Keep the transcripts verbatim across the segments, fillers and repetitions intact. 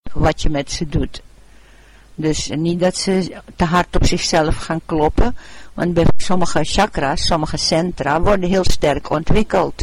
wat je met ze doet. Dus niet dat ze te hard op zichzelf gaan kloppen. Want bij sommige chakra's, sommige centra, worden heel sterk ontwikkeld.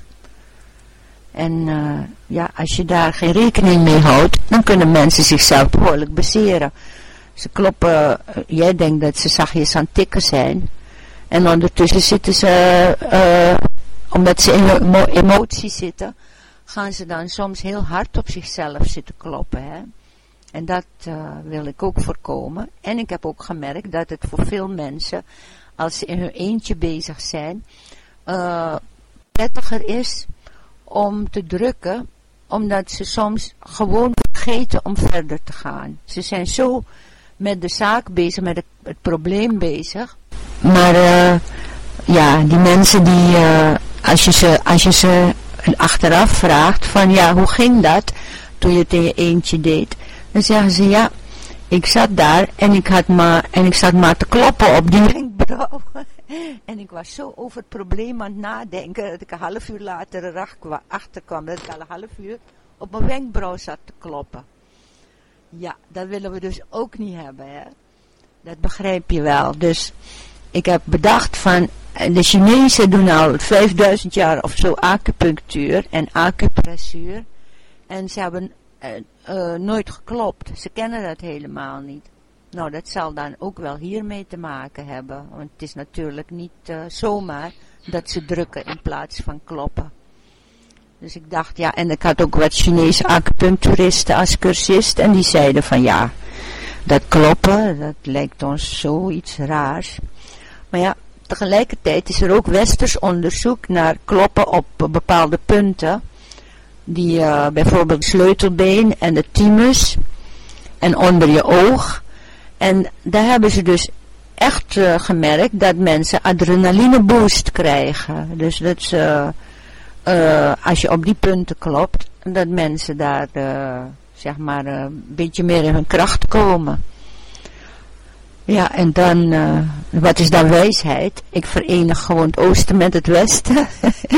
En uh, ja, als je daar geen rekening mee houdt, dan kunnen mensen zichzelf behoorlijk bezeren. Ze kloppen, uh, jij denkt dat ze zachtjes aan het tikken zijn. En ondertussen zitten ze, uh, omdat ze in emo emotie zitten, gaan ze dan soms heel hard op zichzelf zitten kloppen. Hè? En dat uh, wil ik ook voorkomen. En ik heb ook gemerkt dat het voor veel mensen, als ze in hun eentje bezig zijn, uh, prettiger is om te drukken, omdat ze soms gewoon vergeten om verder te gaan. Ze zijn zo met de zaak bezig, met het, het probleem bezig. Maar uh, ja, die mensen die, uh, als je ze, als je ze achteraf vraagt van ja, hoe ging dat toen je het in je eentje deed? Dan zeggen ze ja, ik zat daar en ik had maar, en ik zat maar te kloppen op die wenkbrauw. En ik was zo over het probleem aan het nadenken, dat ik een half uur later erachter kwam, dat ik al een half uur op mijn wenkbrauw zat te kloppen. Ja, dat willen we dus ook niet hebben, hè. Dat begrijp je wel. Dus ik heb bedacht van, de Chinezen doen al vijfduizend jaar of zo acupunctuur en acupressuur. En ze hebben uh, uh, nooit geklopt. Ze kennen dat helemaal niet. Nou, dat zal dan ook wel hiermee te maken hebben. Want het is natuurlijk niet uh, zomaar dat ze drukken in plaats van kloppen. Dus ik dacht, ja, en ik had ook wat Chinese acupuncturisten als cursist. En die zeiden van, ja, dat kloppen, dat lijkt ons zoiets raars. Maar ja, tegelijkertijd is er ook westers onderzoek naar kloppen op bepaalde punten. Die uh, bijvoorbeeld sleutelbeen en de thymus en onder je oog. En daar hebben ze dus echt uh, gemerkt dat mensen adrenaline boost krijgen. Dus dat ze, uh, als je op die punten klopt, dat mensen daar uh, zeg maar uh, een beetje meer in hun kracht komen. Ja, en dan, uh, wat is dan wijsheid? Ik verenig gewoon het oosten met het westen.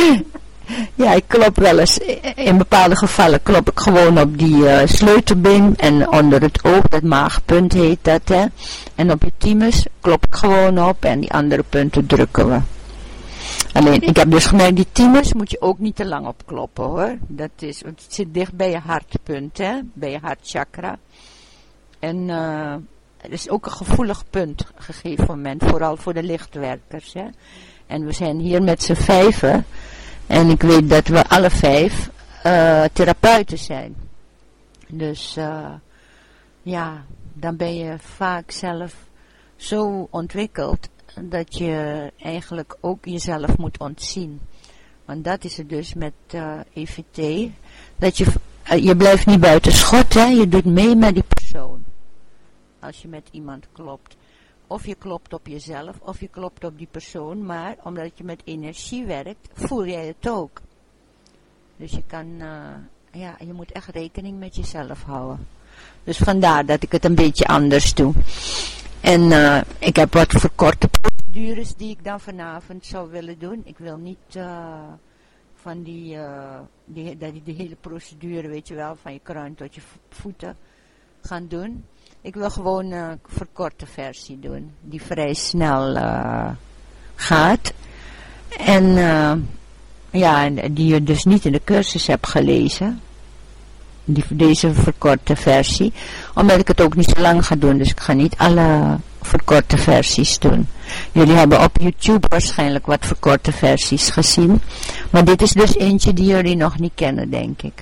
Ja, ik klop wel eens, in bepaalde gevallen klop ik gewoon op die uh, sleutelbeen en onder het oog, dat maagpunt heet dat, hè. En op je thymus klop ik gewoon op en die andere punten drukken we. Alleen, ik heb dus gemerkt, die thymus moet je ook niet te lang opkloppen, hoor. Dat is, want het zit dicht bij je hartpunt, hè, bij je hartchakra. En uh, het is ook een gevoelig punt, gegeven moment, vooral voor de lichtwerkers, hè. En we zijn hier met z'n vijven. En ik weet dat we alle vijf uh, therapeuten zijn. Dus uh, ja, dan ben je vaak zelf zo ontwikkeld dat je eigenlijk ook jezelf moet ontzien. Want dat is het dus met uh, E V T. Dat je, uh, je blijft niet buiten schot, hè. Je doet mee met die persoon. Als je met iemand klopt. Of je klopt op jezelf, of je klopt op die persoon, maar omdat je met energie werkt, voel jij het ook. Dus je kan, uh, ja, je moet echt rekening met jezelf houden. Dus vandaar dat ik het een beetje anders doe. En uh, ik heb wat verkorte procedures die ik dan vanavond zou willen doen. Ik wil niet uh, van die, uh, die, die, die hele procedure, weet je wel, van je kruin tot je voeten gaan doen. Ik wil gewoon een uh, verkorte versie doen, die vrij snel uh, gaat. En uh, ja, die je dus niet in de cursus hebt gelezen. Die, deze verkorte versie. Omdat ik het ook niet zo lang ga doen, dus ik ga niet alle verkorte versies doen. Jullie hebben op YouTube waarschijnlijk wat verkorte versies gezien. Maar dit is dus eentje die jullie nog niet kennen, denk ik.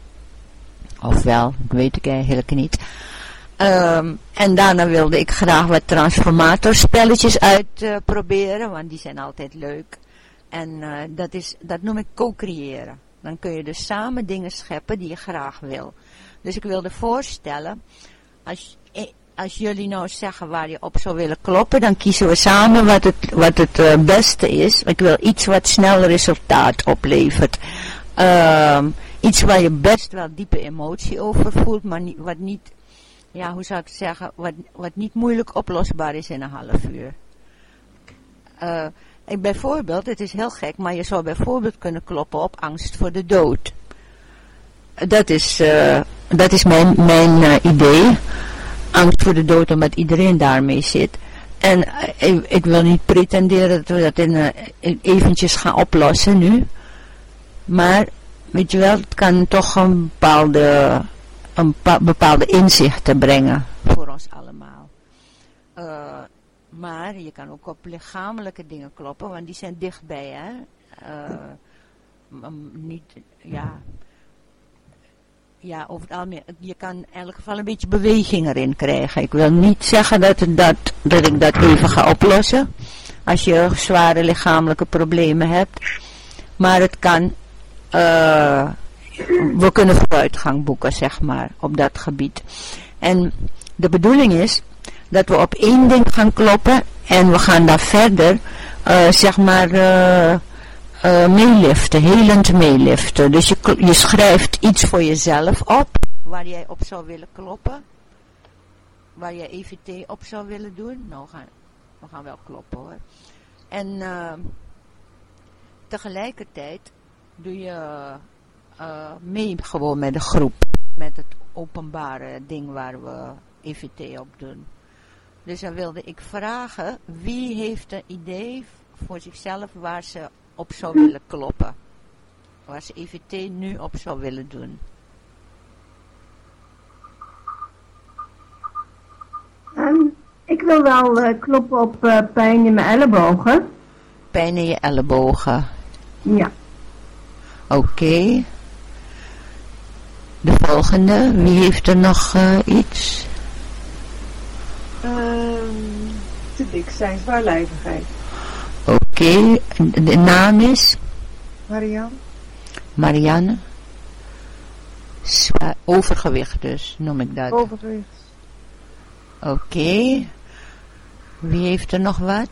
Of wel, ik weet het eigenlijk niet. Um, en daarna wilde ik graag wat transformatorspelletjes uitproberen, uh, want die zijn altijd leuk. En uh, dat, is, dat noem ik co-creëren. Dan kun je dus samen dingen scheppen die je graag wil. Dus ik wilde voorstellen, als, als jullie nou zeggen waar je op zou willen kloppen, dan kiezen we samen wat het, wat het uh, beste is. Ik wil iets wat snel resultaat oplevert. Um, iets waar je best wel diepe emotie over voelt, maar niet, wat niet... Ja, hoe zou ik het zeggen, wat, wat niet moeilijk oplosbaar is in een half uur. Uh, ik bijvoorbeeld, het is heel gek, maar je zou bijvoorbeeld kunnen kloppen op angst voor de dood. dat is, uh, dat is mijn, mijn uh, idee. Angst voor de dood, omdat iedereen daarmee zit. En uh, ik, ik wil niet pretenderen dat we dat in, uh, eventjes gaan oplossen nu. Maar, weet je wel, het kan toch een bepaalde, een bepaalde inzichten brengen voor ons allemaal. Uh, maar je kan ook op lichamelijke dingen kloppen, want die zijn dichtbij, hè. Uh, niet, ja... Ja, over het algemeen, je kan in elk geval een beetje beweging erin krijgen. Ik wil niet zeggen dat, dat, dat ik dat even ga oplossen, als je zware lichamelijke problemen hebt. Maar het kan, uh, we kunnen vooruitgang boeken, zeg maar, op dat gebied. En de bedoeling is dat we op één ding gaan kloppen en we gaan daar verder, uh, zeg maar... Uh, Uh, meeliften, helend meeliften. Dus je, je schrijft iets voor jezelf op, waar jij op zou willen kloppen. Waar je E V T op zou willen doen. Nou, we gaan, we gaan wel kloppen hoor. En uh, tegelijkertijd doe je uh, mee gewoon met de groep. Met het openbare ding waar we E V T op doen. Dus dan wilde ik vragen, wie heeft een idee voor zichzelf waar ze op zou willen kloppen. Waar ze E V T nu op zou willen doen. Um, ik wil wel uh, kloppen op uh, pijn in mijn ellebogen. Pijn in je ellebogen. Ja. Oké. Okay. De volgende. Wie heeft er nog uh, iets? Um, te dik zijn, zwaarlijvigheid. Oké, okay. De naam is? Marianne. Marianne. Zwaar, overgewicht dus, noem ik dat. Overgewicht. Oké. Okay. Wie heeft er nog wat?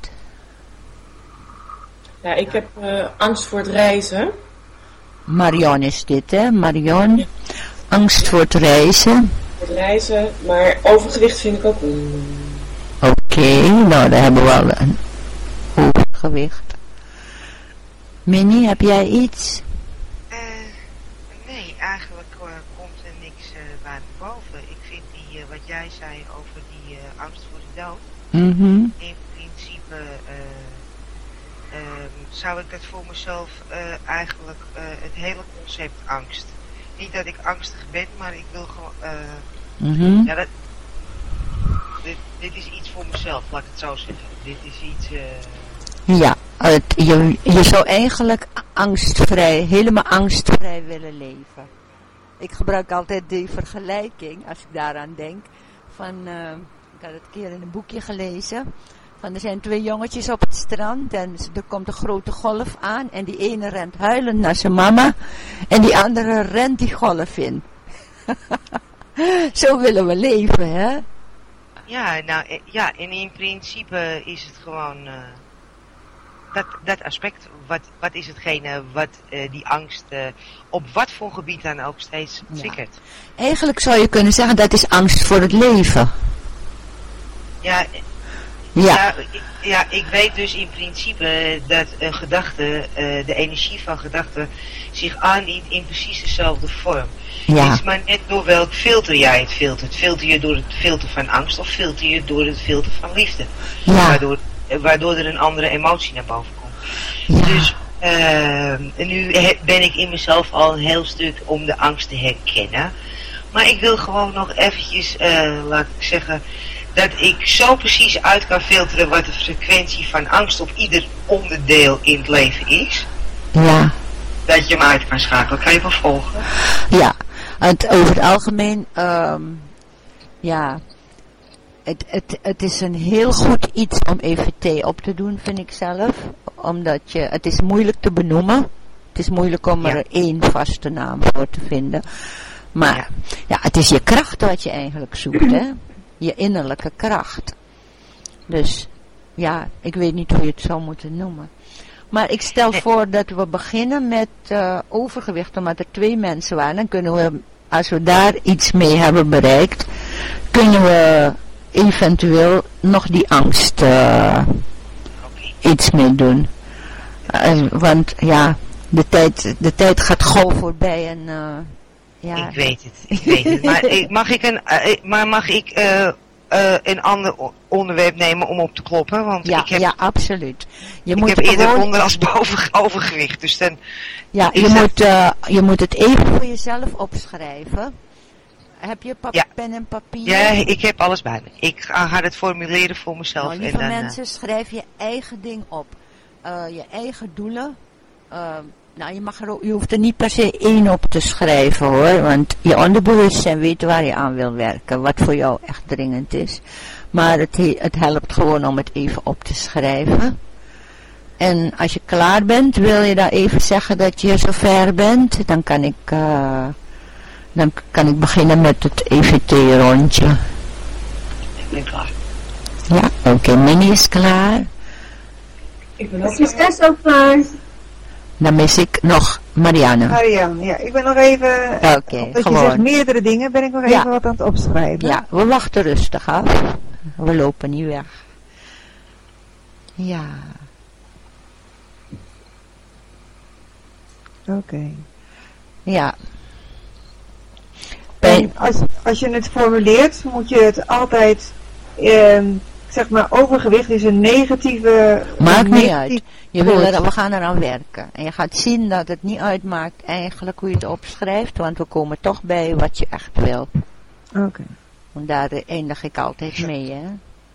Ja, ik heb uh, angst voor het reizen. Marianne is dit, hè? Marianne. Ja. Angst voor het reizen. Voor het reizen, maar overgewicht vind ik ook... Mm. Oké, okay, nou daar hebben we al een overgewicht. Minnie, heb jij iets? Uh, nee, eigenlijk uh, komt er niks uh, bij me boven. Ik vind die, uh, wat jij zei over die uh, angst voor de dood. Mm-hmm. In principe uh, uh, zou ik dat voor mezelf uh, eigenlijk uh, het hele concept angst. Niet dat ik angstig ben, maar ik wil gewoon... Uh, mm-hmm. ja, dat, dit, dit is iets voor mezelf, laat ik het zo zeggen. Dit is iets... Uh, Ja, het, je, je zou eigenlijk angstvrij, helemaal angstvrij willen leven. Ik gebruik altijd die vergelijking, als ik daaraan denk, van, uh, ik had het een keer in een boekje gelezen, van er zijn twee jongetjes op het strand en er komt een grote golf aan en die ene rent huilend naar zijn mama en die andere rent die golf in. Zo willen we leven, hè? Ja, nou, ja, en in principe is het gewoon... Uh, Dat, dat aspect, wat, wat is hetgene wat uh, die angst uh, op wat voor gebied dan ook steeds triggert? Ja. Eigenlijk zou je kunnen zeggen dat is angst voor het leven. Ja, ja. ja, ja ik weet dus in principe dat een gedachte, uh, de energie van gedachten zich aandient in precies dezelfde vorm. Ja. Het is maar net door welk filter jij het filtert. Filter je door het filter van angst of filter je door het filter van liefde? Ja. Waardoor waardoor er een andere emotie naar boven komt. Ja. Dus uh, nu ben ik in mezelf al een heel stuk om de angst te herkennen. Maar ik wil gewoon nog eventjes, uh, laat ik zeggen, dat ik zo precies uit kan filteren wat de frequentie van angst op ieder onderdeel in het leven is. Ja. Dat je hem uit kan schakelen. Kan je me volgen? Ja, het, over het algemeen, um, ja... Het, het, het is een heel goed iets om E V T op te doen, vind ik zelf. Omdat je, het is moeilijk te benoemen. Het is moeilijk om ja. er één vaste naam voor te vinden. Maar ja. ja, het is je kracht wat je eigenlijk zoekt, hè. Je innerlijke kracht. Dus, ja, ik weet niet hoe je het zou moeten noemen. Maar ik stel voor dat we beginnen met uh, overgewicht, omdat er twee mensen waren. Dan kunnen we, als we daar iets mee hebben bereikt, kunnen we... eventueel nog die angst uh, iets mee doen. Uh, want ja, de tijd, de tijd gaat gauw voorbij en uh, Ja. Ik weet het, ik weet het. Maar ik, mag ik een, uh, maar mag ik uh, uh, een ander onderwerp nemen om op te kloppen? Want ja, ik heb, ja, absoluut. Je ik moet heb eerder gewoon... onder als boven overgewicht, dus dan... Ja, je dat... moet, uh, je moet het even voor jezelf opschrijven. Heb je pap- ja. pen en papier? Ja, ik heb alles bij me. Ik ga het formuleren voor mezelf. Nou, lieve en dan, mensen, uh... schrijf je eigen ding op. Uh, je eigen doelen. Uh, nou, je, mag er ook, je hoeft er niet per se één op te schrijven hoor. Want je onderbewustzijn weet waar je aan wil werken. Wat voor jou echt dringend is. Maar het, het helpt gewoon om het even op te schrijven. En als je klaar bent, wil je daar even zeggen dat je zover bent. Dan kan ik, uh, dan kan ik beginnen met het E V T-rondje. Ik ben klaar. Ja, oké. Okay. Minnie is klaar. Ik ben ook Is Tess ook klaar? Dan mis ik nog Marianne. Marianne, ja, ik ben nog even, Oké, okay, omdat gewoon. je zegt meerdere dingen, ben ik nog even ja. wat aan het opschrijven. Ja, we wachten rustig af. We lopen niet weg. Ja. Oké. Okay. Ja. En als, als je het formuleert, moet je het altijd, eh, zeg maar, overgewicht is een negatieve... Maakt een niet negatief uit. Je wil er, we gaan eraan werken. En je gaat zien dat het niet uitmaakt eigenlijk hoe je het opschrijft, want we komen toch bij wat je echt wil. Oké. Okay. Want daar eindig ik altijd mee, hè.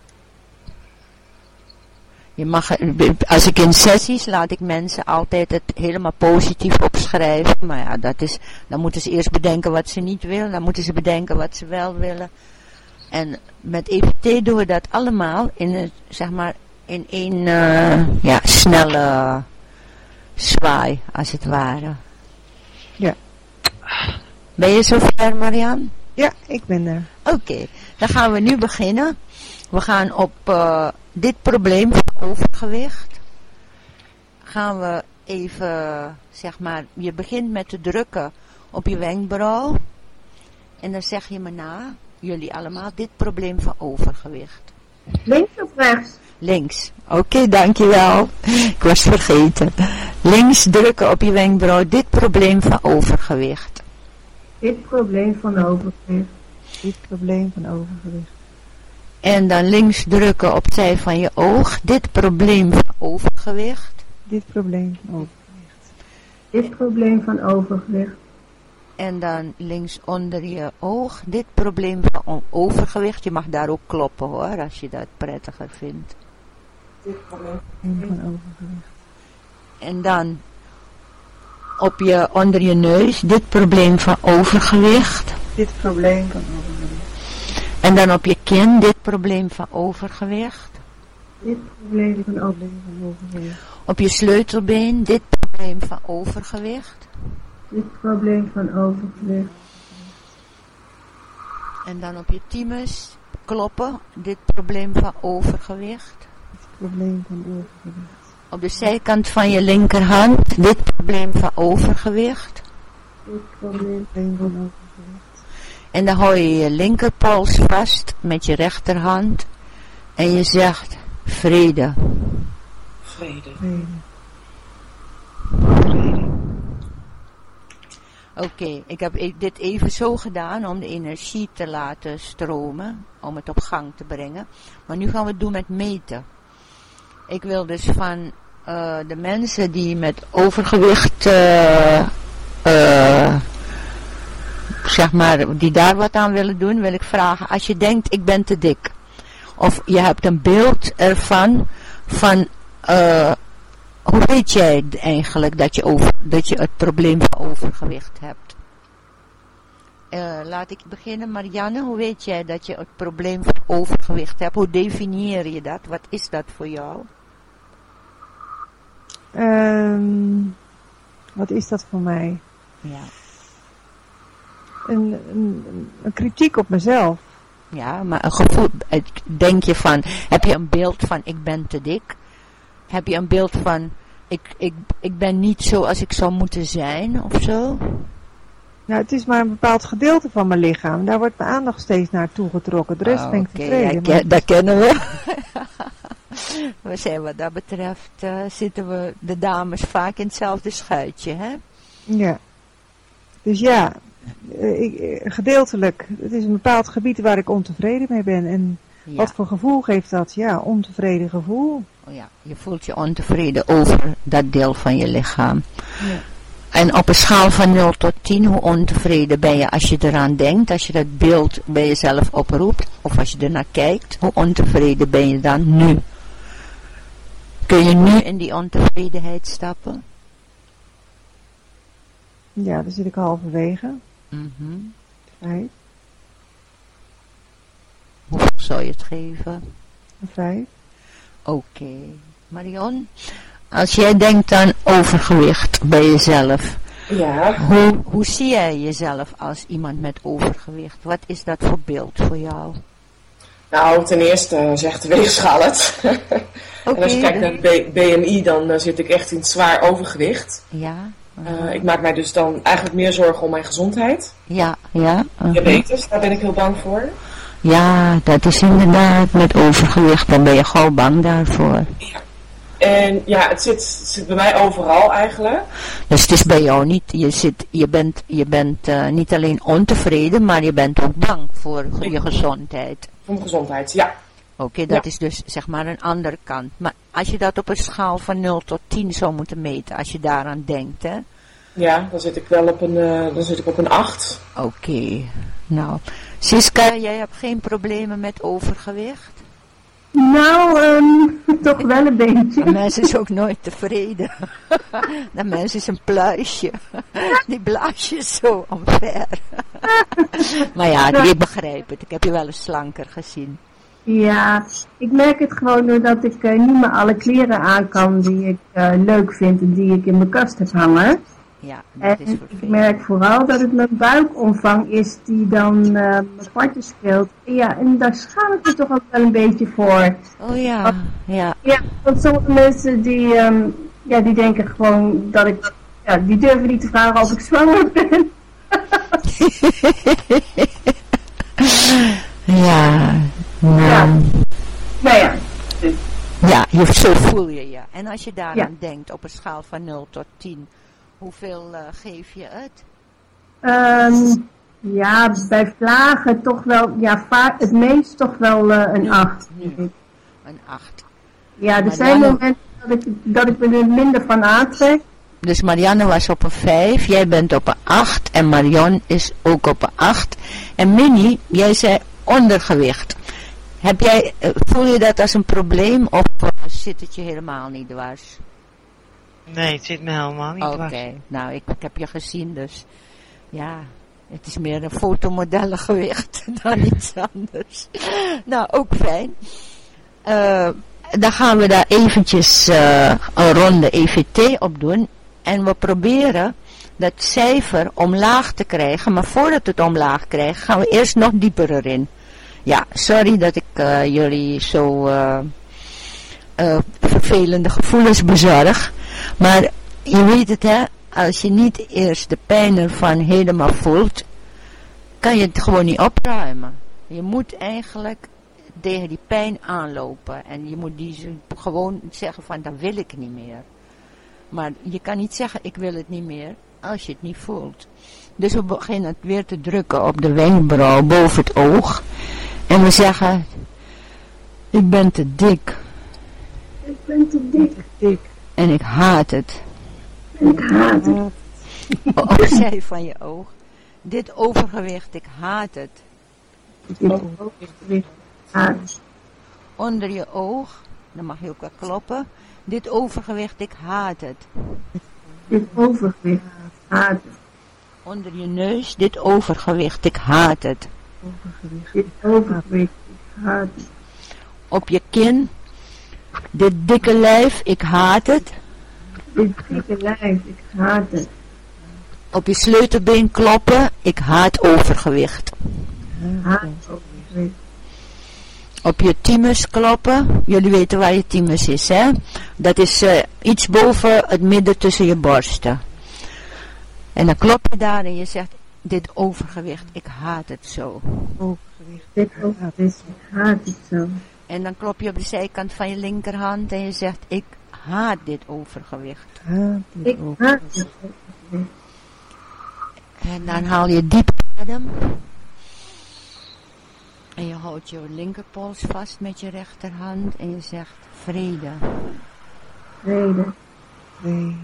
Je mag, als ik in sessies laat ik mensen altijd het helemaal positief opschrijven. Maar ja, dat is, dan moeten ze eerst bedenken wat ze niet willen. Dan moeten ze bedenken wat ze wel willen. En met E V T doen we dat allemaal in een, zeg maar, in één, uh, ja, snelle zwaai, als het ware. Ja. Ben je zover, Marianne? Ja, ik ben er. Oké, okay, dan gaan we nu beginnen. We gaan op uh, dit probleem van overgewicht. Gaan we even, zeg maar, je begint met te drukken op je wenkbrauw. En dan zeg je me na, jullie allemaal, dit probleem van overgewicht. Links of rechts? Links. Oké, okay, dankjewel. Ik was vergeten. Links drukken op je wenkbrauw, dit probleem van overgewicht. Dit probleem van overgewicht. Dit probleem van overgewicht. En dan links drukken opzij van je oog. Dit probleem van overgewicht. Dit probleem van overgewicht. Dit probleem van overgewicht. En dan links onder je oog. Dit probleem van overgewicht. Je mag daar ook kloppen hoor, als je dat prettiger vindt. Dit probleem van overgewicht. En dan op je, onder je neus. Dit probleem van overgewicht. Dit probleem van overgewicht. En dan op je kin, dit probleem van overgewicht. Dit probleem van overgewicht. Op je sleutelbeen, dit probleem van overgewicht. Dit probleem van overgewicht. En dan op je thymus, kloppen, dit probleem van overgewicht. Dit probleem van overgewicht. Op de zijkant van je linkerhand, dit probleem van overgewicht. Dit probleem van overgewicht. En dan hou je je linkerpols vast met je rechterhand. En je zegt vrede. Vrede. Vrede. Vrede. Oké, okay, ik heb e- dit even zo gedaan om de energie te laten stromen. Om het op gang te brengen. Maar nu gaan we het doen met meten. Ik wil dus van uh, de mensen die met overgewicht... Uh, uh, zeg maar, die daar wat aan willen doen, wil ik vragen, als je denkt, ik ben te dik, of je hebt een beeld ervan, van, uh, hoe weet jij eigenlijk dat je, over, dat je het probleem van overgewicht hebt? Uh, laat ik beginnen, Marianne, hoe weet jij dat je het probleem van overgewicht hebt? Hoe definieer je dat? Wat is dat voor jou? Um, wat is dat voor mij? Ja. Een, een, een kritiek op mezelf. Ja, maar een gevoel, denk je van, heb je een beeld van ik ben te dik? Heb je een beeld van ik, ik, ik ben niet zoals ik zou moeten zijn of zo? Nou, het is maar een bepaald gedeelte van mijn lichaam. Daar wordt mijn aandacht steeds naartoe getrokken. De rest oh, ben ik okay. tevreden. Ja, ken, dat kennen we. We zijn wat dat betreft, uh, zitten we de dames vaak in hetzelfde schuitje, hè? Ja. Dus ja, Uh, ik, uh, gedeeltelijk. Het is een bepaald gebied waar ik ontevreden mee ben. En ja. Wat voor gevoel geeft dat? Ja, ontevreden gevoel. Oh ja, je voelt je ontevreden over dat deel van je lichaam. Ja. En op een schaal van nul tot tien, hoe ontevreden ben je als je eraan denkt, als je dat beeld bij jezelf oproept, of als je ernaar kijkt, hoe ontevreden ben je dan nu? Kun je nu in die ontevredenheid stappen? Ja, daar zit ik halverwege. Mm-hmm. Vijf. Hoeveel zou je het geven? Een vijf. Oké. Okay. Marion, als jij denkt aan overgewicht bij jezelf, ja. hoe, hoe zie jij jezelf als iemand met overgewicht? Wat is dat voor beeld voor jou? Nou, ten eerste uh, zegt de weegschaal het. Okay, en als je kijkt naar de B M I, dan uh, zit ik echt in zwaar overgewicht. Ja. Uh, ik maak mij dus dan eigenlijk meer zorgen om mijn gezondheid. Ja, ja. Uh-huh. Diabetes, daar ben ik heel bang voor. Ja, dat is inderdaad met overgewicht, dan ben je gauw bang daarvoor. Ja. En ja, het zit, het zit bij mij overal eigenlijk. Dus het is bij jou niet, je, zit, je bent, je bent uh, niet alleen ontevreden, maar je bent ook bang voor je gezondheid. Voor mijn gezondheid, ja. Oké, okay, dat ja. is dus zeg maar een andere kant. Maar als je dat op een schaal van nul tot tien zou moeten meten, als je daaraan denkt, hè? Ja, dan zit ik wel op een, uh, dan zit ik op een acht. Oké, okay. Nou. Siska, jij hebt geen problemen met overgewicht? Nou, um, toch wel een beetje. Een mens is ook nooit tevreden. Dat mens is een pluisje. Die blaas je zo omver. Maar ja, ik begrijp het. Ik heb je wel eens slanker gezien. Ja, ik merk het gewoon doordat ik uh, niet meer alle kleren aan kan die ik uh, leuk vind en die ik in mijn kast heb hangen. Ja, dat en is vervelend. Ik merk vooral dat het mijn buikomvang is die dan uh, mijn partje speelt. Ja, en daar schaam ik me toch ook wel een beetje voor. Oh ja, ja. Ja, want sommige mensen die, um, ja, die denken gewoon dat ik, ja, die durven niet te vragen of ik zwanger ben. Ja, nou. Ja. Nou ja. Ja, je, zo voel je je. En als je daaraan ja. denkt op een schaal van nul tot tien, hoeveel uh, geef je het? Um, ja, bij vlagen toch wel, ja, vaak, het meest toch wel uh, een acht. Nu, een acht. Ja, er maar zijn dan... momenten dat ik, dat ik me er minder van aantrek. Dus Marianne was op een vijf, jij bent op een acht en Marion is ook op een acht. En Minnie, jij zei ondergewicht. Heb jij, voel je dat als een probleem of uh, zit het je helemaal niet dwars? Nee, het zit me helemaal niet dwars. Oké, okay. Nou ik, ik heb je gezien, dus ja, het is meer een fotomodellengewicht dan iets anders. Nou, ook fijn. Uh, dan gaan we daar eventjes uh, een ronde E V T op doen. En we proberen dat cijfer omlaag te krijgen. Maar voordat het omlaag krijgt, gaan we eerst nog dieper erin. Ja, sorry dat ik uh, jullie zo uh, uh, vervelende gevoelens bezorg. Maar je weet het hè, als je niet eerst de pijn ervan helemaal voelt, kan je het gewoon niet opruimen. Je moet eigenlijk tegen die pijn aanlopen. En je moet die gewoon zeggen van, dat wil ik niet meer. Maar je kan niet zeggen, ik wil het niet meer, als je het niet voelt. Dus we beginnen het weer te drukken op de wenkbrauw, boven het oog. En we zeggen, ik ben te dik. Ik ben te dik. dik. En ik haat het. En ik haat het. Opzij van je oog. Dit overgewicht, ik haat het. Dit overgewicht, haat het. Onder je oog, dan mag je ook wel kloppen. Dit overgewicht, ik haat het. Dit overgewicht, haat het. Onder je neus, dit overgewicht, ik haat het. Dit overgewicht, ik haat het. Op je kin, dit dikke lijf, ik haat het. Dit dikke lijf, ik haat het. Op je sleutelbeen kloppen, ik haat overgewicht. Haat overgewicht. Op je thymus kloppen, jullie weten waar je thymus is, hè? Dat is uh, iets boven het midden tussen je borsten. En dan klop je daar en je zegt, dit overgewicht, ik haat het zo. Overgewicht, dit overgewicht, ik haat het zo. En dan klop je op de zijkant van je linkerhand en je zegt, ik haat dit overgewicht. Haat dit ik overgewicht. Haat dit overgewicht. En dan haal je diep adem. En je houdt je linkerpols vast met je rechterhand en je zegt vrede. Vrede. Vrede.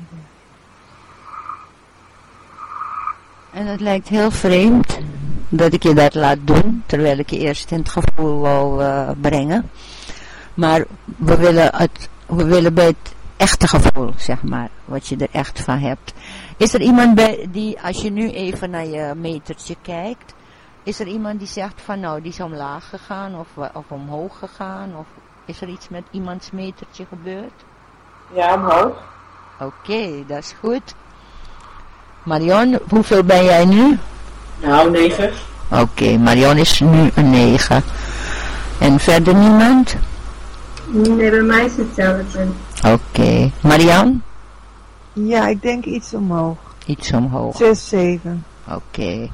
En het lijkt heel vreemd dat ik je dat laat doen, terwijl ik je eerst in het gevoel wou uh, brengen. Maar we willen, het, we willen bij het echte gevoel, zeg maar, wat je er echt van hebt. Is er iemand bij die, als je nu even naar je metertje kijkt, is er iemand die zegt van nou, die is omlaag gegaan of, of omhoog gegaan? Of is er iets met iemands metertje gebeurd? Ja, omhoog. Oké, okay, dat is goed. Marion, hoeveel ben jij nu? Nou, negen. Oké, okay, Marion is nu een negen. En verder niemand? Nee, bij mij is het hetzelfde. Oké. Okay. Marian? Ja, ik denk iets omhoog. Iets omhoog. Zes, zeven. Oké. Okay.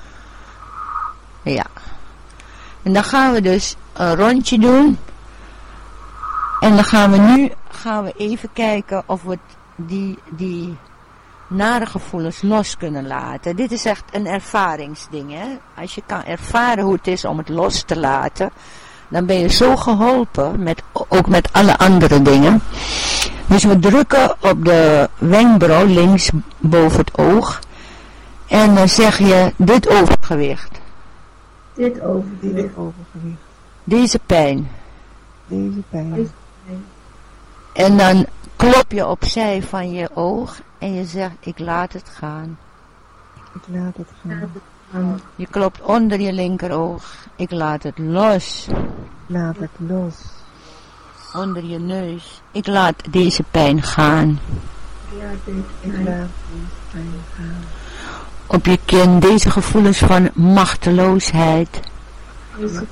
Ja. En dan gaan we dus een rondje doen. En dan gaan we nu gaan we even kijken of we die, die nare gevoelens los kunnen laten. Dit is echt een ervaringsding, hè. Als je kan ervaren hoe het is om het los te laten, dan ben je zo geholpen, met, ook met alle andere dingen. Dus we drukken op de wenkbrauw links boven het oog. En dan zeg je dit overgewicht. Dit overgewicht. Dit overgewicht. Deze pijn. Deze pijn. Deze pijn. En dan klop je opzij van je oog en je zegt ik laat het gaan. Ik laat het gaan. Laat het gaan. Je klopt onder je linkeroog. Ik laat het los. Laat het los. Onder je neus. Ik laat deze pijn gaan. Ja, deze Ik pijn. laat deze pijn gaan. Op je kin deze gevoelens van machteloosheid. Deze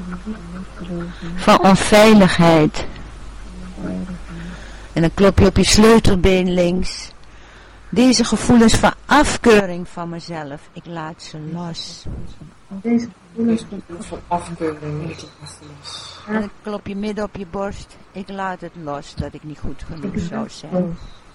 Van onveiligheid. En dan klop je op je sleutelbeen links. Deze gevoelens van afkeuring van mezelf. Ik laat ze los. Deze gevoelens Van afkeuring. Ik laat het los. En dan klop je midden op je borst. Ik laat het los dat ik niet goed genoeg zou zijn.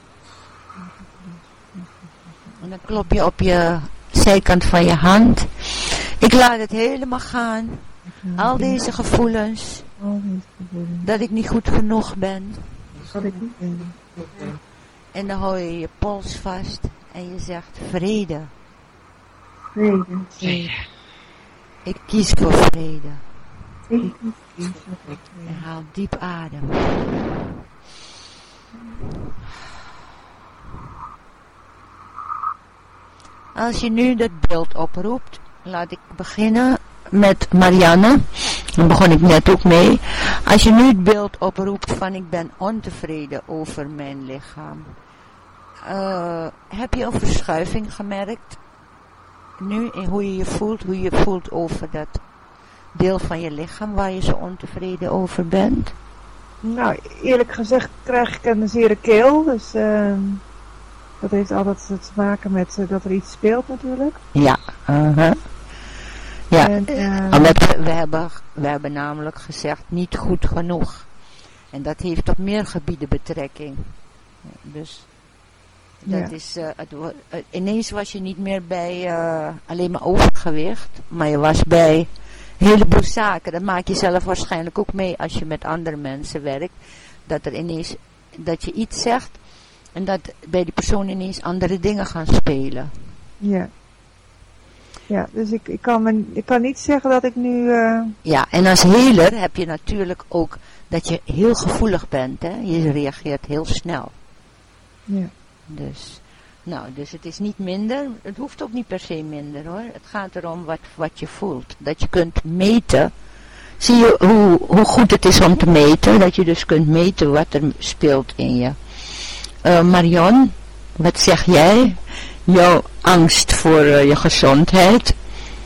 En dan klop je op je zijkant van je hand. Ik laat het helemaal gaan. Al deze gevoelens. Al deze gevoelens. Dat ik niet goed genoeg ben. wat ik niet En En dan hou je je pols vast. En je zegt vrede. vrede. Ik kies voor vrede. Ik En haal diep adem. Als je nu dat beeld oproept, laat ik beginnen met Marianne. Daar begon ik net ook mee. Als je nu het beeld oproept van ik ben ontevreden over mijn lichaam. Uh, heb je een verschuiving gemerkt? Nu in hoe je je voelt, hoe je voelt over dat deel van je lichaam waar je zo ontevreden over bent? nou, eerlijk gezegd krijg ik een zere keel. Dus uh, dat heeft altijd te maken met uh, dat er iets speelt natuurlijk. Ja, uh-huh. Ja. En, uh, Omdat we, we, hebben, we hebben namelijk gezegd niet goed genoeg. En dat heeft op meer gebieden betrekking. Dus dat Ja. is, uh, het, wo- uh, ineens was je niet meer bij uh, alleen maar overgewicht, maar je was bij een heleboel zaken. Dat maak je zelf waarschijnlijk ook mee als je met andere mensen werkt. Dat er ineens, dat je iets zegt en dat bij die persoon ineens andere dingen gaan spelen. ja. Ja, dus ik, ik, kan me, ik kan niet zeggen dat ik nu... Uh, Ja, en als heler heb je natuurlijk ook dat je heel gevoelig bent, hè. Je reageert heel snel. ja. Dus, nou, dus het is niet minder. Het hoeft ook niet per se minder, hoor. Het gaat erom wat, wat je voelt. Dat je kunt meten. Zie je hoe, hoe goed het is om te meten? Dat je dus kunt meten wat er speelt in je. Uh, Marion, wat zeg jij? Jouw angst voor uh, je gezondheid.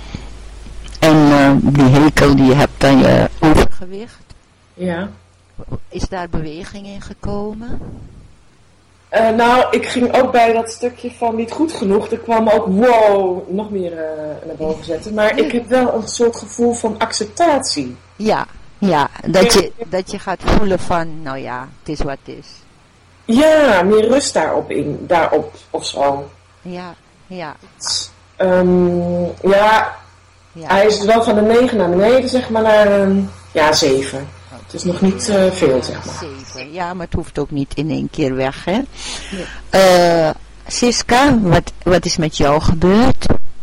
En uh, die hekel die je hebt aan je overgewicht. Ja. Is daar beweging in gekomen? Uh, nou, ik ging ook bij dat stukje van niet goed genoeg. Er kwam ook wow, nog meer uh, naar boven zetten. Maar ik heb wel een soort gevoel van acceptatie. Ja, ja. Dat je, dat je gaat voelen van, nou ja, het is wat het is. Ja, meer rust daarop in, daarop of zo. Ja, ja. Um, ja, Ja. hij is wel van de negen naar beneden, zeg maar, naar um, ja, zeven. Het is nog niet uh, veel, zeg maar. zeven. Ja, maar het hoeft ook niet in één keer weg, hè. Ja. Uh, Siska, wat, wat is met jou gebeurd?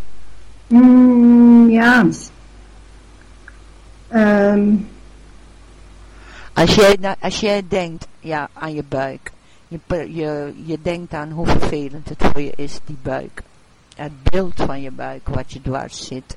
Mm, ja. Um. Als jij, als jij denkt, ja, aan je buik. Je, je, je denkt aan hoe vervelend het voor je is, die buik. Het beeld van je buik, wat je dwars zit.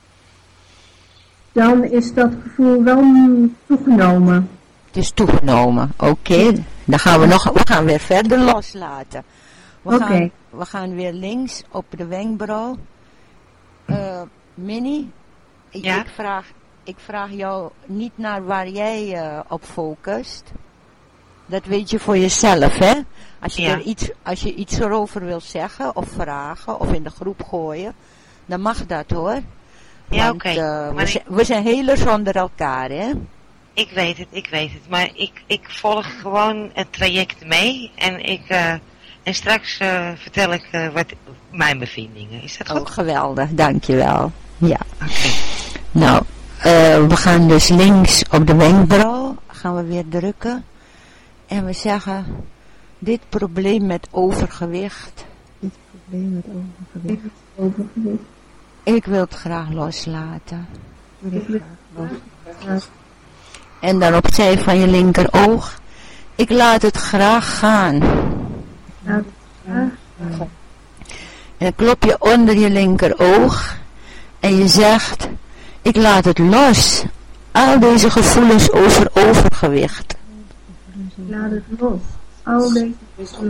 Dan is dat gevoel wel toegenomen. Het is toegenomen, oké. Okay. Dan gaan we nog, we gaan weer verder loslaten. We, okay. gaan, we gaan weer links op de wenkbrauw. Uh, Minnie, ik, ja? ik, vraag, ik vraag jou niet naar waar jij uh, op focust. Dat weet je voor jezelf, hè? Als je, ja. er iets, als je iets erover wil zeggen of vragen of in de groep gooien, dan mag dat, hoor. Ja, oké. Okay. Uh, we, ik... we zijn helers onder elkaar, hè? Ik weet het, ik weet het. Maar ik, ik volg gewoon het traject mee. En, ik, uh, en straks uh, vertel ik uh, wat mijn bevindingen. Is dat goed? Oh, geweldig. Dankjewel. Ja. Oké. Okay. Nou, uh, we gaan dus links op de wenkbrauw. Gaan we weer drukken. En we zeggen, dit probleem met overgewicht. Dit probleem met overgewicht. overgewicht. Ik wil het graag loslaten. Ik wil het graag loslaten. En dan opzij van je linkeroog. Ik laat het graag gaan. Laat het graag gaan. En dan klop je onder je linkeroog. En je zegt, ik laat het los. Al deze gevoelens over overgewicht. Laat het los. Al deze gevoelens.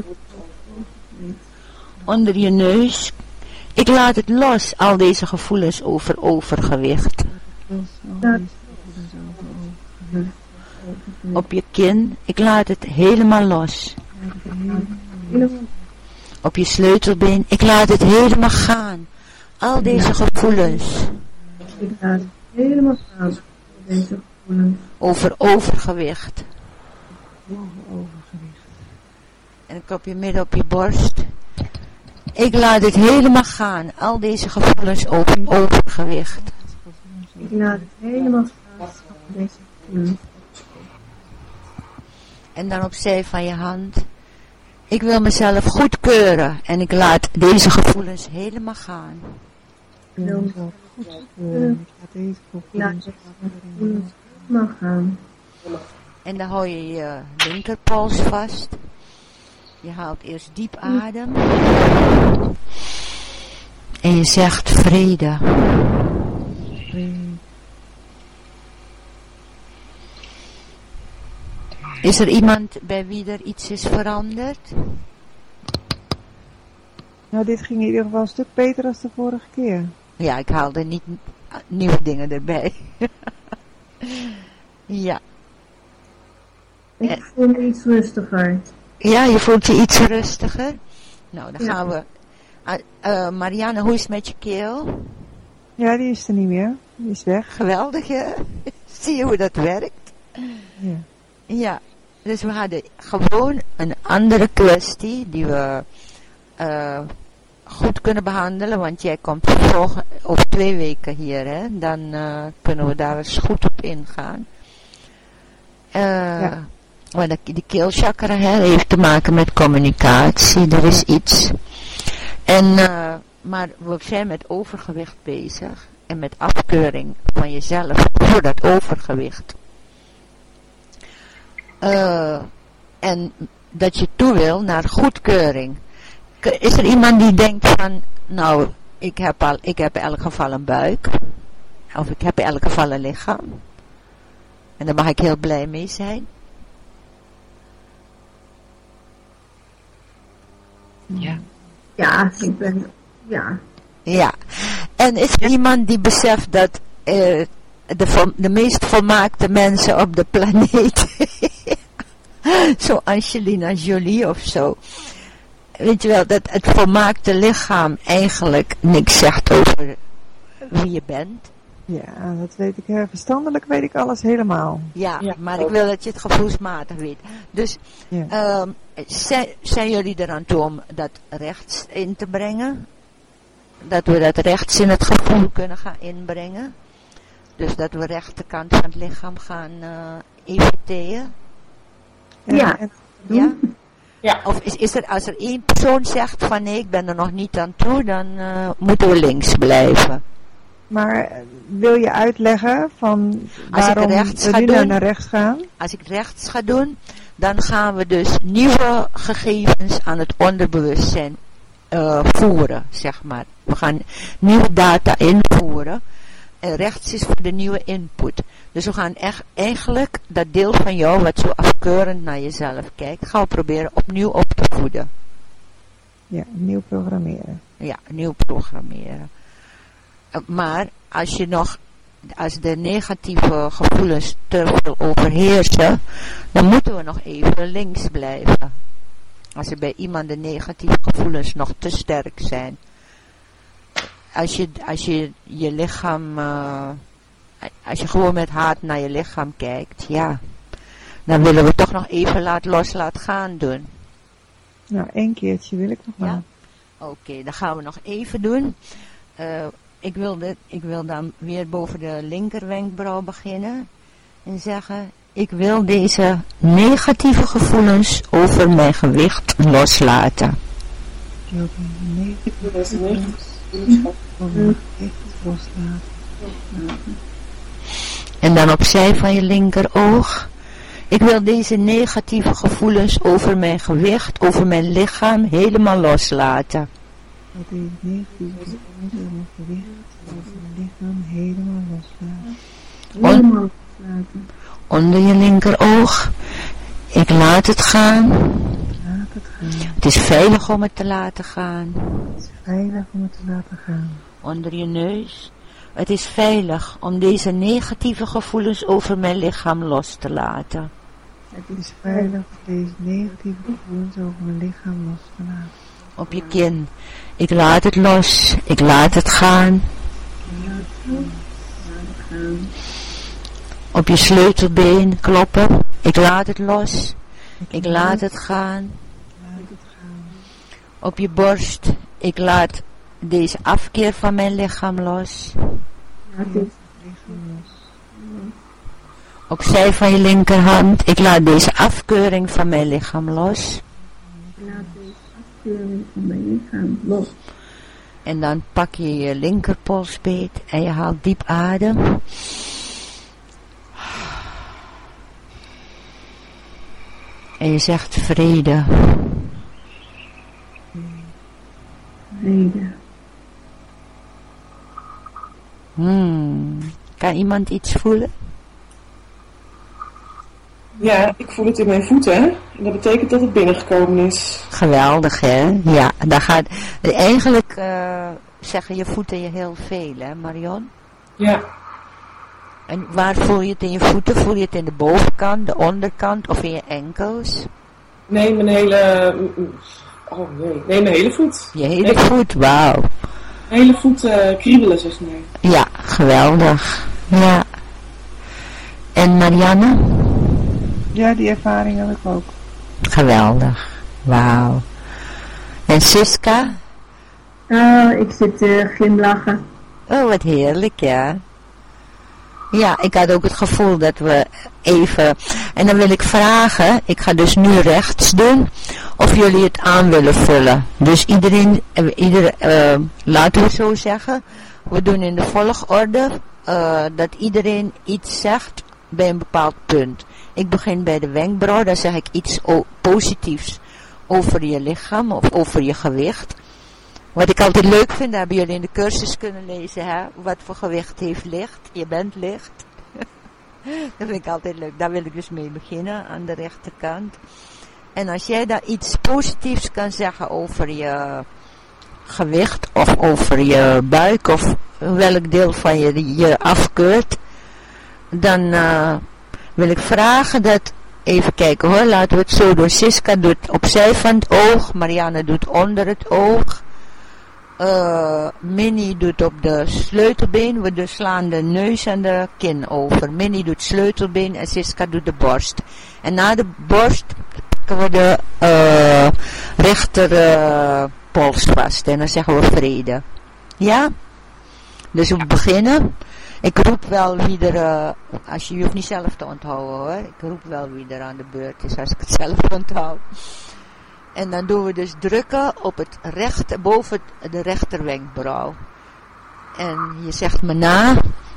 Onder je neus. Ik laat het los. Al deze gevoelens over overgewicht. Laat Op je kin, ik laat het helemaal los. Op je sleutelbeen, ik laat het helemaal gaan. Al deze gevoelens. Ik laat het helemaal gaan. Deze gevoelens. Over overgewicht. Overgewicht. En ik op je midden op je borst. Ik laat het helemaal gaan. Al deze gevoelens over overgewicht. Ik laat het helemaal gaan. Deze gevoelens. En dan opzij van je hand. Ik wil mezelf goedkeuren. En ik laat deze gevoelens helemaal gaan. Ik wil mezelf goedkeuren. Ik laat deze gevoelens helemaal gaan. En dan hou je je linkerpols vast. Je haalt eerst diep adem. En je zegt vrede. Vrede. Is er iemand bij wie er iets is veranderd? Nou, dit ging in ieder geval een stuk beter dan de vorige keer. Ja, ik haalde niet nieuwe dingen erbij. Ja. Ik voel me iets rustiger. Ja, je voelt je iets rustiger. Nou, dan ja. gaan we... Uh, uh, Marianne, hoe is het met je keel? Ja, die is er niet meer. Die is weg. Geweldig, hè? Zie je hoe dat werkt? Ja. Ja, dus we hadden gewoon een andere kwestie die we uh, goed kunnen behandelen, want jij komt volgende, over twee weken hier, hè? Dan uh, kunnen we daar eens goed op ingaan. Uh, ja. Maar de, die keelchakra hè, heeft te maken met communicatie, er is iets. En, uh, maar we zijn met overgewicht bezig en met afkeuring van jezelf voor dat overgewicht. Uh, en dat je toe wil naar goedkeuring. Is er iemand die denkt van, nou, ik heb, al, ik heb in elk geval een buik. Of ik heb in elk geval een lichaam. En daar mag ik heel blij mee zijn. Ja. Ja, ik ben, ja. Ja. En is er iemand die beseft dat uh, de, de meest volmaakte mensen op de planeet, zo Angelina Jolie of zo, weet je wel, dat het volmaakte lichaam eigenlijk niks zegt over wie je bent? Ja, dat weet ik. Verstandelijk weet ik alles helemaal. Ja, ja, maar ik wil dat je het gevoelsmatig weet. Dus ja. um, zijn, zijn jullie eraan toe om dat rechts in te brengen? dat we dat rechts in het gevoel kunnen gaan inbrengen. Dus dat we de rechterkant van het lichaam gaan uh, eviteren. Ja. Ja? Ja. Of is, is er, als er één persoon zegt van nee, ik ben er nog niet aan toe, dan uh, moeten we links blijven. Maar wil je uitleggen van Als ik waarom rechts we ga nu doen, naar rechts gaan? Als ik rechts ga doen, dan gaan we dus nieuwe gegevens aan het onderbewustzijn uh, voeren, zeg maar. We gaan nieuwe data invoeren. En rechts is voor de nieuwe input. Dus we gaan echt, eigenlijk dat deel van jou wat zo afkeurend naar jezelf kijkt, gaan we proberen opnieuw op te voeden. Ja, nieuw programmeren. Ja, nieuw programmeren. Uh, maar als je nog, als de negatieve gevoelens te veel overheersen, dan moeten we nog even links blijven. Als er bij iemand de negatieve gevoelens nog te sterk zijn. Als je, als je je lichaam, uh, als je gewoon met haat naar je lichaam kijkt, ja, dan willen we toch nog even laat los laat gaan doen. Nou, één keertje wil ik nog maar. Ja? Oké, okay, dan gaan we nog even doen. Uh, ik, wil dit, ik wil dan weer boven de linkerwenkbrauw beginnen en zeggen, ik wil deze negatieve gevoelens over mijn gewicht loslaten. Ik wil die negatieve gevoelens over mijn gewicht loslaten. En dan opzij van je linkeroog. Ik wil deze negatieve gevoelens over mijn gewicht, over mijn lichaam helemaal loslaten. Ik wil deze negatieve gevoelens over mijn gewicht, over mijn lichaam helemaal loslaten. Helemaal loslaten. Onder je linkeroog. Ik laat het gaan. Laat het gaan. Het is veilig om het te laten gaan. Het is veilig om het te laten gaan. Onder je neus. Het is veilig om deze negatieve gevoelens over mijn lichaam los te laten. Het is veilig om deze negatieve gevoelens over mijn lichaam los te laten. Op je kin. Ik laat het los. Ik laat het gaan. Op je sleutelbeen kloppen. Ik laat het los. Ik laat het gaan. Op je borst. Ik laat deze afkeer van mijn lichaam los. Opzij van je linkerhand. Ik laat deze afkeuring van mijn lichaam los. Ik laat deze afkeuring van mijn lichaam los. En dan pak je je linkerpolsbeet en je haalt diep adem. En je zegt vrede. Vrede. Hmm. Kan iemand iets voelen? Ja, ik voel het in mijn voeten. En dat betekent dat het binnengekomen is. Geweldig, hè? Ja, daar gaat... Eigenlijk uh, zeggen je voeten je heel veel, hè, Marion? Ja. En waar voel je het in je voeten? Voel je het in de bovenkant, de onderkant of in je enkels? Nee, mijn hele... Oh nee, nee, mijn hele voet. Je hele nee. voet, wauw. Mijn hele voet uh, kriebelen, zeg maar. Ja, geweldig. Ja. En Marianne? Ja, die ervaring heb ik ook. Geweldig. Wauw. En Siska? Oh, ik zit te uh, glimlachen. Oh, wat heerlijk, ja. Ja, ik had ook het gevoel dat we even... En dan wil ik vragen, ik ga dus nu rechts doen, of jullie het aan willen vullen. Dus iedereen, ieder, uh, laten we zo zeggen, we doen in de volgorde uh, dat iedereen iets zegt bij een bepaald punt. Ik begin bij de wenkbrauw, dan zeg ik iets positiefs over je lichaam of over je gewicht. Wat ik altijd leuk vind, dat hebben jullie in de cursus kunnen lezen, hè? Wat voor gewicht heeft licht. Je bent licht. Dat vind ik altijd leuk. Daar wil ik dus mee beginnen, aan de rechterkant. En als jij daar iets positiefs kan zeggen over je gewicht, of over je buik, of welk deel van je je afkeurt, dan uh, wil ik vragen dat, even kijken hoor, laten we het zo doen. Siska doet opzij van het oog, Marianne doet onder het oog. Uh, Minnie doet op de sleutelbeen, we dus slaan de neus en de kin over. Minnie doet sleutelbeen en Siska doet de borst. En na de borst pakken we de uh, rechter uh, pols vast en dan zeggen we vrede. Ja? Dus we beginnen. Ik roep wel wie er, uh, als je, je hoeft niet zelf te onthouden hoor. Ik roep wel wie er aan de beurt is als ik het zelf onthoud. En dan doen we dus drukken op het rechter, boven de rechterwenkbrauw. En je zegt me na.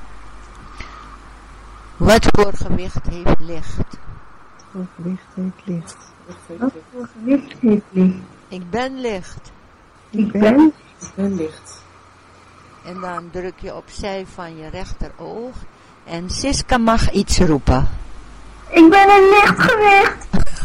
Wat voor gewicht heeft licht? Wat voor gewicht heeft licht? Wat voor gewicht heeft licht? Ik ben licht. Ik ben Ik ben licht. En dan druk je opzij van je rechteroog. En Siska mag iets roepen. Ik ben een lichtgewicht.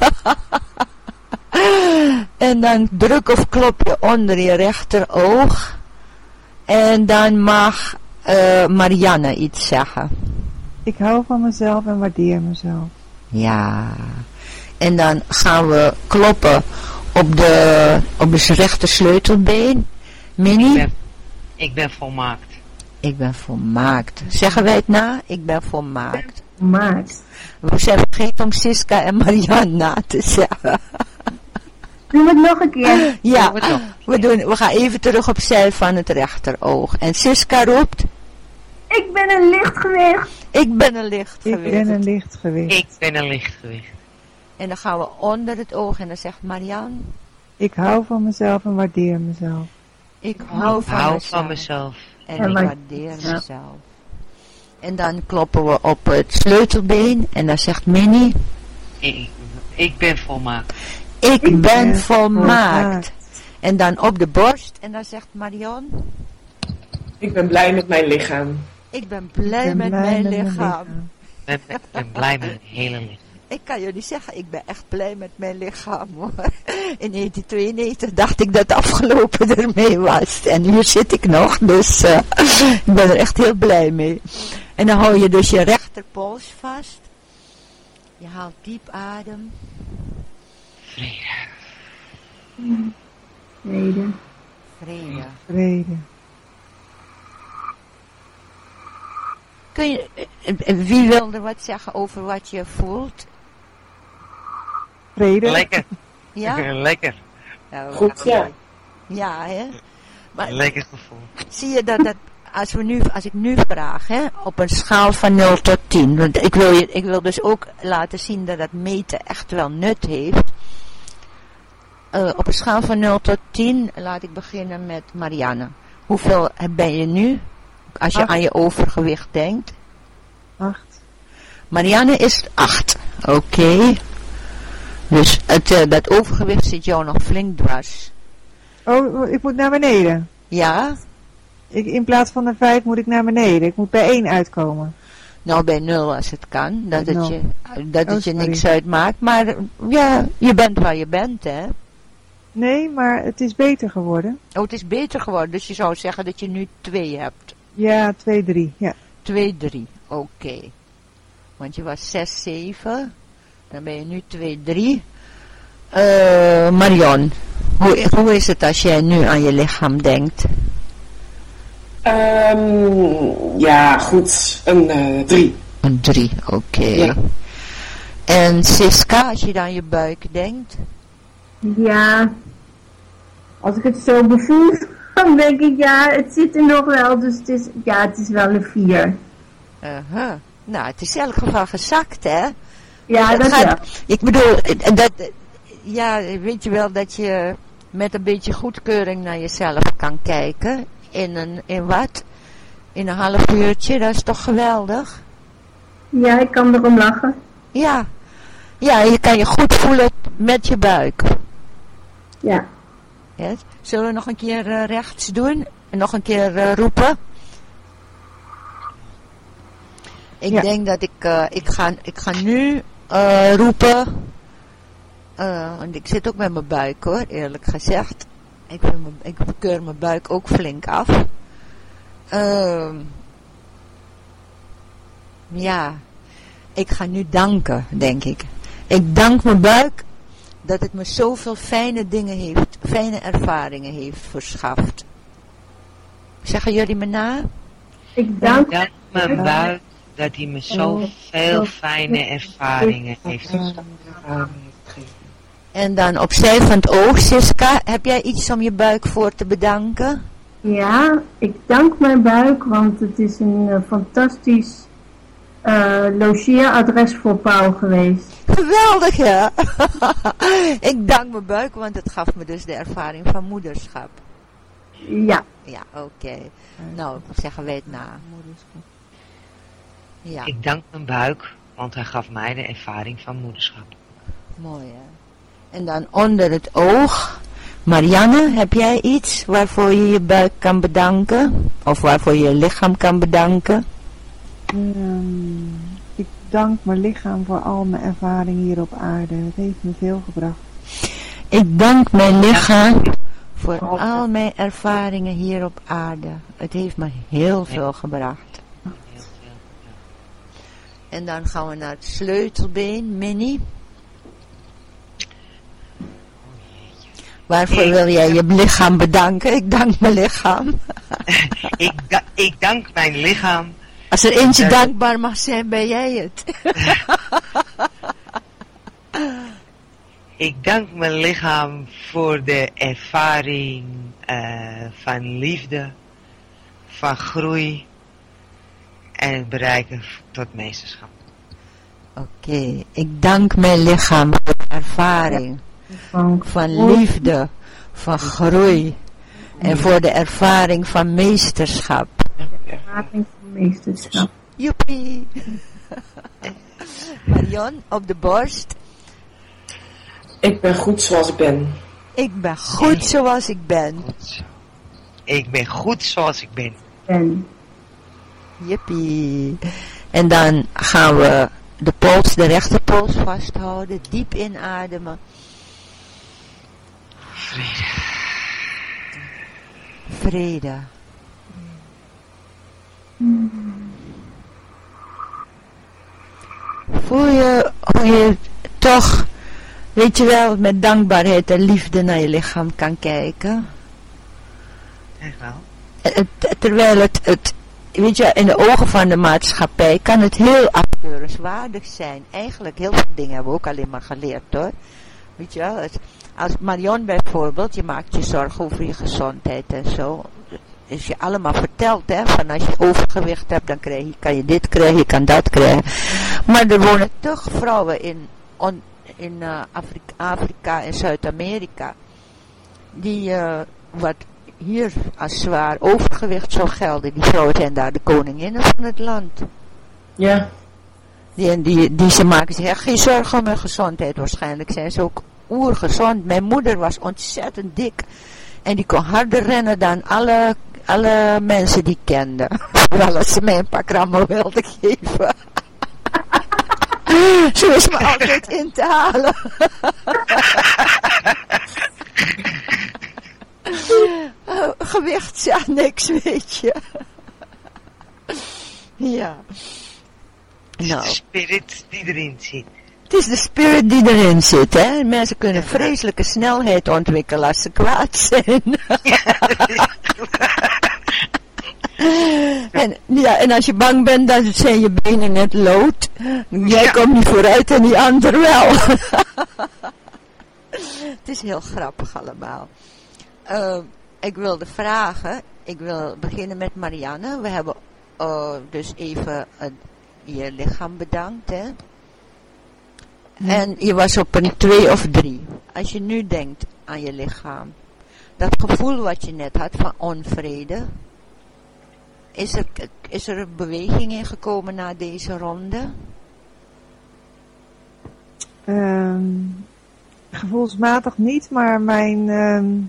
En dan druk of klop je onder je rechteroog. En dan mag uh, Marianne iets zeggen. Ik hou van mezelf en waardeer mezelf. Ja. En dan gaan we kloppen op de, op de rechter sleutelbeen. Minnie? Ik ben, ik ben volmaakt. Ik ben volmaakt. Zeggen wij het na? Ik ben volmaakt. Maakt. We zijn vergeten om Siska en Marianne na te zeggen. Doen we het nog een keer. Ja, Doen we het nog. we, doen, we gaan even terug opzij van het rechteroog. En Siska roept, Ik ben een lichtgewicht. ik ben een lichtgewicht. Ik ben een lichtgewicht. Ik ben een lichtgewicht. En dan gaan we onder het oog en dan zegt Marianne, Ik hou van mezelf en waardeer mezelf. ik hou Ik van hou mezelf. van mezelf. En En ik wat- waardeer ja. mezelf. En dan kloppen we op het sleutelbeen en dan zegt Minnie, Ik, ik ben volmaakt. ik, Ik ben, ben volmaakt. volmaakt. En dan op de borst en dan zegt Marianne, Ik ben blij met mijn lichaam. ik ben blij Ik ben met blij mijn met mijn lichaam. Ik ben, ik ben blij met mijn hele lichaam. Ik kan jullie zeggen, ik ben echt blij met mijn lichaam hoor. In negentien tweeënnegentig dacht ik dat het afgelopen ermee was. En hier zit ik nog, dus uh, ik ben er echt heel blij mee. En dan hou je dus je rechterpols vast. Je haalt diep adem. Vrede. Vrede. Vrede. Vrede. Kun je, uh, uh, wie wil er wat zeggen over wat je voelt? Vrede. Lekker. Ja? Lekker. Ja, Goed, ja. ja, hè? Maar Lekker gevoel. zie je dat, dat als, we nu, als ik nu vraag, hè, op een schaal van nul tot tien, want ik wil, je, ik wil dus ook laten zien dat dat meten echt wel nut heeft. Uh, op een schaal van nul tot tien laat ik beginnen met Marianne. Hoeveel ben je nu, als je Acht. aan je overgewicht denkt? Acht. Marianne is acht. Oké. Okay. Dus het, uh, dat overgewicht zit jou nog flink dwars. Oh, ik moet naar beneden. Ja? Ik, in plaats van de vijf moet ik naar beneden. Ik moet bij één uitkomen. Nou, bij nul als het kan. Dat Bij het nul. je, dat Oh, het je sorry. niks uitmaakt. Maar ja, je bent waar je bent, hè. Nee, maar het is beter geworden. Oh, het is beter geworden. Dus je zou zeggen dat je nu twee hebt. Ja, twee, drie. Ja. Twee, drie. Oké. Okay. Want je was zes, zeven. Dan ben je nu twee, drie. Uh, Marion, hoe, hoe is het als jij nu aan je lichaam denkt? Um, ja, goed. Een uh, drie. Een drie, oké. Okay. Ja. En Siska, als je dan aan je buik denkt? Ja. Als ik het zo bevoel, dan denk ik, ja, het zit er nog wel. Dus het is, ja, het is wel een vier. Uh-huh. Nou, het is in elk geval gezakt, hè? Ja, Het dat gaat, wel. Ik bedoel, dat, ja, weet je wel dat je met een beetje goedkeuring naar jezelf kan kijken. In een, in wat? In een half uurtje, dat is toch geweldig? Ja, ik kan erom lachen. Ja. Ja, je kan je goed voelen met je buik. Ja. Yes. Zullen we nog een keer uh, rechts doen? En nog een keer uh, roepen? Ik Ja. denk dat ik, uh, ik, ga, ik ga nu uh, roepen. Uh, want ik zit ook met mijn buik hoor, eerlijk gezegd. Ik, vind mijn, ik keur mijn buik ook flink af. Uh, ja, ik ga nu danken, denk ik. Ik dank mijn buik dat het me zoveel fijne dingen heeft, fijne ervaringen heeft verschaft. Zeggen jullie me na? Ik dank Dank mijn buik dat hij me zoveel fijne ervaringen heeft. En dan opzij van het oog, Siska, heb jij iets om je buik voor te bedanken? Ja, ik dank mijn buik, want het is een uh, fantastisch uh, logeeradres voor Paul geweest. Geweldig, hè? Ik dank mijn buik, want het gaf me dus de ervaring van moederschap. Ja. Ja, oké. Okay. Nou, zeggen wij het na. Ja. Ik dank mijn buik, want hij gaf mij de ervaring van moederschap. Mooi, hè? En dan onder het oog. Marianne, heb jij iets waarvoor je je buik kan bedanken? Of waarvoor je je lichaam kan bedanken? Um, ik dank mijn lichaam voor al mijn ervaringen hier op aarde. Het heeft me veel gebracht. Ik dank mijn lichaam voor al mijn ervaringen hier op aarde. Het heeft me heel veel gebracht. En dan gaan we naar het sleutelbeen, Minnie. Waarvoor ik, wil jij je lichaam bedanken? Ik dank mijn lichaam. ik, da ik dank mijn lichaam. Als er eentje uh, dankbaar mag zijn, ben jij het. Ik dank mijn lichaam voor de ervaring uh, van liefde, van groei en het bereiken tot meesterschap. Oké, okay. Ik dank mijn lichaam voor de ervaring van liefde, van groei en voor de ervaring van meesterschap. Ervaring van meesterschap. Joepie. Marion, op de borst. Ik ben goed zoals ik ben. Ik ben goed zoals ik ben. Ik ben goed zoals ik ben. ben. Jippie. En dan gaan we de pols, de rechterpols vasthouden. Diep inademen. Vrede. Vrede. Voel je hoe je toch, weet je wel, met dankbaarheid en liefde naar je lichaam kan kijken? Echt wel. Terwijl het, het, weet je, in de ogen van de maatschappij kan het heel afkeurenswaardig zijn. Eigenlijk, heel veel dingen hebben we ook alleen maar geleerd, hoor. Weet je wel, het, als Marion bijvoorbeeld, je maakt je zorgen over je gezondheid en zo. Is je allemaal verteld, hè, van als je overgewicht hebt, dan krijg je, kan je dit krijgen, je kan dat krijgen. Maar er wonen toch vrouwen in, on, in uh, Afrika, Afrika en Zuid-Amerika, die, uh, wat hier als zwaar overgewicht zou gelden, die vrouwen zijn daar de koninginnen van het land. Ja. Die, die, die ze maken zich echt geen zorgen om hun gezondheid. Waarschijnlijk zijn ze ook oergezond. Mijn moeder was ontzettend dik. En die kon harder rennen dan alle, alle mensen die ik kende. Wel als ze mij een paar grammen wilde geven. Zo is me altijd in te halen. uh, gewicht zegt niks, weet je. Ja. Het is nou. de spirit die erin zit. Het is de spirit die erin zit, hè. Mensen kunnen vreselijke snelheid ontwikkelen als ze kwaad zijn. en, ja, en als je bang bent, dan zijn je benen net lood. Jij ja. komt niet vooruit en die ander wel. Het is heel grappig allemaal. Uh, ik wilde vragen, ik wil beginnen met Marianne. We hebben uh, dus even uh, je lichaam bedankt, hè. Hmm. En je was op een twee of drie. Als je nu denkt aan je lichaam, dat gevoel wat je net had van onvrede, is er, is er een beweging in gekomen na deze ronde? Um, gevoelsmatig niet, maar mijn um,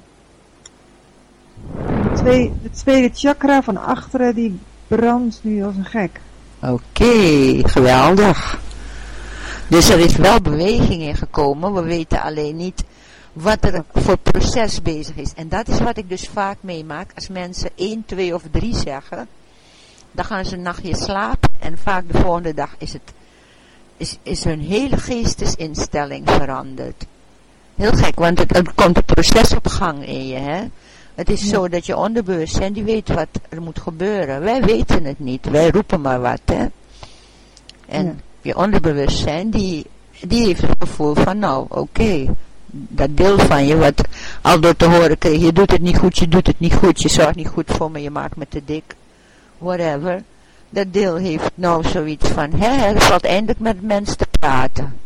de, twee, de tweede chakra van achteren, die brandt nu als een gek. Oké, okay, geweldig. Dus er is wel beweging in gekomen. We weten alleen niet wat er voor proces bezig is. En dat is wat ik dus vaak meemaak. Als mensen één, twee of drie zeggen, dan gaan ze een nachtje slapen. En vaak de volgende dag is, het, is, is hun hele geestesinstelling veranderd. Heel gek, want het, er komt een proces op gang in je. Hè? Het is ja. zo dat je onderbewustzijn, die weet wat er moet gebeuren. Wij weten het niet. Wij roepen maar wat. Hè? En... Ja. Je onderbewustzijn, die, die heeft het gevoel van, nou, oké, okay, dat deel van je, wat al door te horen kreeg, je doet het niet goed, je doet het niet goed, je zorgt niet goed voor me, je maakt me te dik, whatever. Dat deel heeft nou zoiets van, hè, er valt eindelijk met mensen te praten.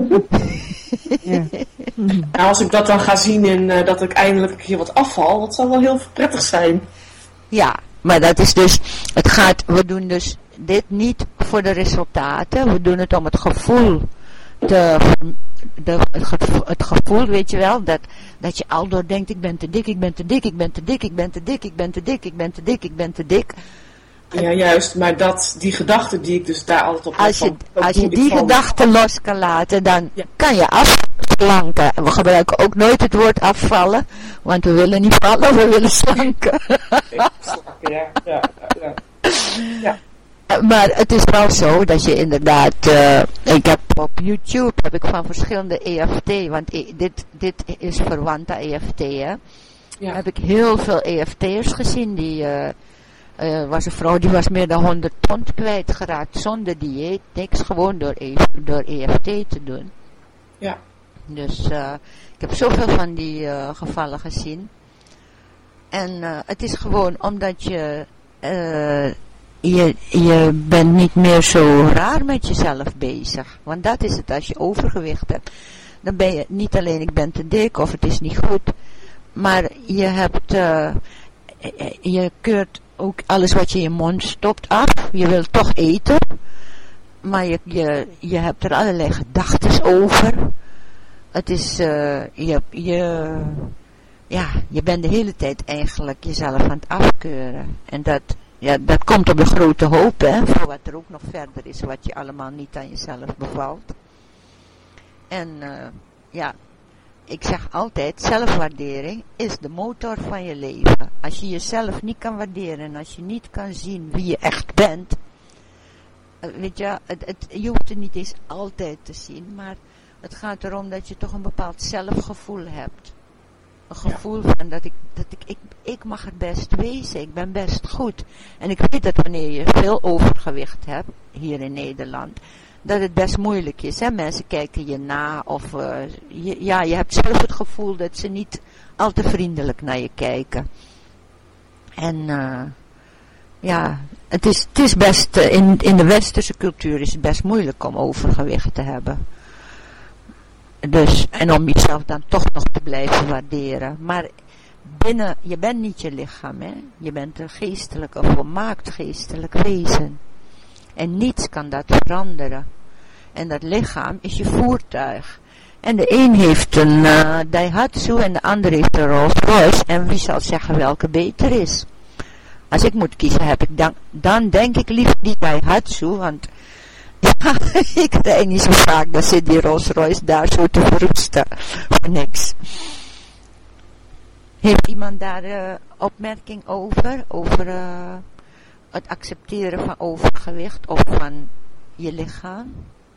Ja. Nou, als ik dat dan ga zien en uh, dat ik eindelijk een keer wat afval, dat zal wel heel prettig zijn. Ja, maar dat is dus, het gaat, we doen dus dit niet voor de resultaten, we doen het om het gevoel te, de, het, gevoel, het gevoel, weet je wel, dat, dat je aldoor denkt, ik ben te dik, ik ben te dik, ik ben te dik, ik ben te dik, ik ben te dik, ik ben te dik, ik ben te dik. Ja, juist, maar dat, die gedachten die ik dus daar altijd op heb. Als je, van, als je die gedachten los kan laten, dan ja. kan je afslanken. We gebruiken ook nooit het woord afvallen, want we willen niet vallen, we willen slanken. Ja, ja, ja, ja. ja. Maar het is wel zo dat je inderdaad, uh, ik heb op YouTube, heb ik van verschillende E F T, want e, dit, dit is verwant aan E F T, hè. Ja. Heb ik heel veel E F T'ers gezien die... Uh, Er uh, was een vrouw die was meer dan honderd pond kwijtgeraakt zonder dieet, niks, gewoon door, e- door E F T te doen. Ja. Dus uh, ik heb zoveel van die uh, gevallen gezien. En uh, het is gewoon omdat je, uh, je, je bent niet meer zo raar met jezelf bezig. Want dat is het, als je overgewicht hebt. Dan ben je niet alleen ik ben te dik of het is niet goed. Maar je hebt, uh, je keurt ook alles wat je in je mond stopt af. Je wilt toch eten. Maar je, je, je hebt er allerlei gedachten over. Het is, uh, je, je, ja, je bent de hele tijd eigenlijk jezelf aan het afkeuren. En dat, ja, dat komt op de grote hoop, hè. Voor wat er ook nog verder is, wat je allemaal niet aan jezelf bevalt. En, uh, ja... Ik zeg altijd, zelfwaardering is de motor van je leven. Als je jezelf niet kan waarderen en als je niet kan zien wie je echt bent. Weet je, het, het, je hoeft het niet eens altijd te zien, maar het gaat erom dat je toch een bepaald zelfgevoel hebt. Een gevoel ja. van dat, ik, dat ik, ik, ik mag het best wezen, ik ben best goed. En ik weet dat wanneer je veel overgewicht hebt, hier in Nederland... dat het best moeilijk is, hè. Mensen kijken je na of, uh, je, ja, je hebt zelf het gevoel dat ze niet al te vriendelijk naar je kijken. En, uh, ja, het is, het is best, uh, in, in de westerse cultuur is het best moeilijk om overgewicht te hebben. Dus, en om jezelf dan toch nog te blijven waarderen. Maar binnen, je bent niet je lichaam, hè. Je bent een geestelijk, een volmaakt geestelijk wezen. En niets kan dat veranderen. En dat lichaam is je voertuig. En de een heeft een uh, Daihatsu en de ander heeft een Rolls Royce. En wie zal zeggen welke beter is? Als ik moet kiezen, heb ik dan, dan denk ik liever die Daihatsu. Want ja, ik rijd niet zo vaak, dan zit die Rolls Royce daar zo te verroesten. Voor niks. Heeft iemand daar uh, opmerking over? Over... Uh, het accepteren van overgewicht of van je lichaam?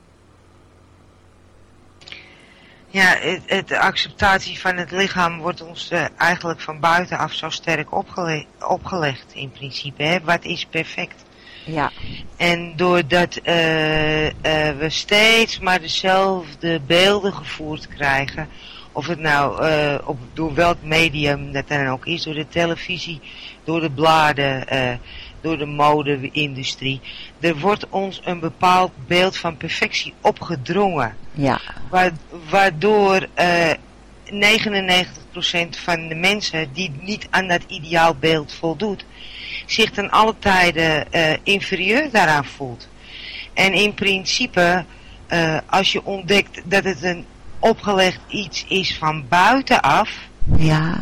Ja, het, het, de acceptatie van het lichaam wordt ons uh, eigenlijk van buitenaf zo sterk opgele- opgelegd in principe. Hè? Wat is perfect? Ja. En doordat uh, uh, we steeds maar dezelfde beelden gevoerd krijgen, of het nou uh, op, door welk medium dat dan ook is, door de televisie, door de bladen, uh, door de mode-industrie. Er wordt ons een bepaald beeld van perfectie opgedrongen. Ja. Waardoor uh, negenennegentig procent van de mensen die niet aan dat ideaal beeld voldoet, zich ten alle tijden uh, inferieur daaraan voelt. En in principe, uh, als je ontdekt dat het een opgelegd iets is van buitenaf, ja,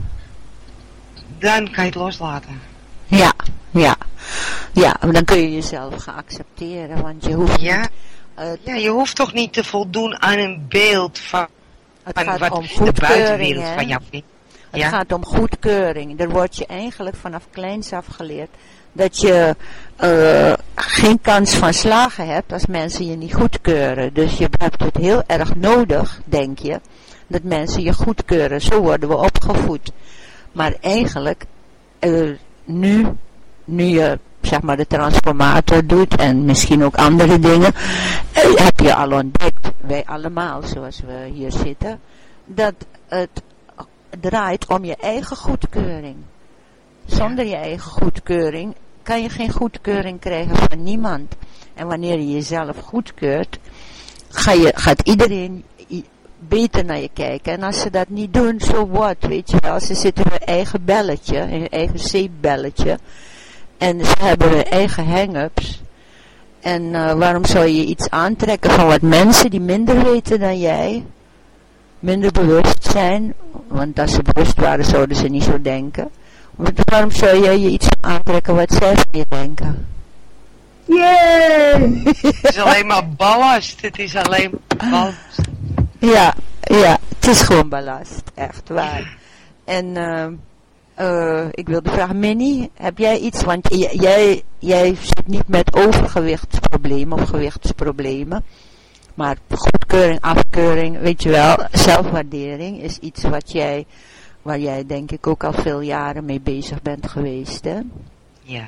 dan kan je het loslaten. Ja, ja. Ja, dan kun je jezelf gaan accepteren, want je hoeft ja. niet... Uh, ja, je hoeft toch niet te voldoen aan een beeld van, van wat om de buitenwereld hè? van jou vindt. Het ja? gaat om goedkeuring. Er wordt je eigenlijk vanaf kleins af geleerd dat je uh, geen kans van slagen hebt als mensen je niet goedkeuren. Dus je hebt het heel erg nodig, denk je, dat mensen je goedkeuren. Zo worden we opgevoed. Maar eigenlijk, uh, nu, nu je zeg maar de transformator doet en misschien ook andere dingen, uh, heb je al ontdekt, wij allemaal zoals we hier zitten, dat het draait om je eigen goedkeuring. Zonder je eigen goedkeuring kan je geen goedkeuring krijgen van niemand. En wanneer je jezelf goedkeurt, ga je, gaat iedereen beter naar je kijken. En als ze dat niet doen, so what, weet je wel. Ze zitten in hun eigen belletje, in hun eigen zeepbelletje. En ze hebben hun eigen hang-ups. En uh, waarom zou je iets aantrekken van wat mensen die minder weten dan jij, minder bewust zijn, want als ze bewust waren zouden ze niet zo denken. Waarom zou jij je iets aantrekken wat zij van je denken? Yay! Het is alleen maar ballast. Het is alleen ballast. Ja, ja, het is gewoon ballast. Echt waar. En uh, uh, ik wilde vragen, Minnie, heb jij iets? Want j- jij, jij zit niet met overgewichtsproblemen of gewichtsproblemen. Maar goedkeuring, afkeuring, weet je wel, zelfwaardering is iets wat jij, waar jij denk ik ook al veel jaren mee bezig bent geweest, hè? Ja.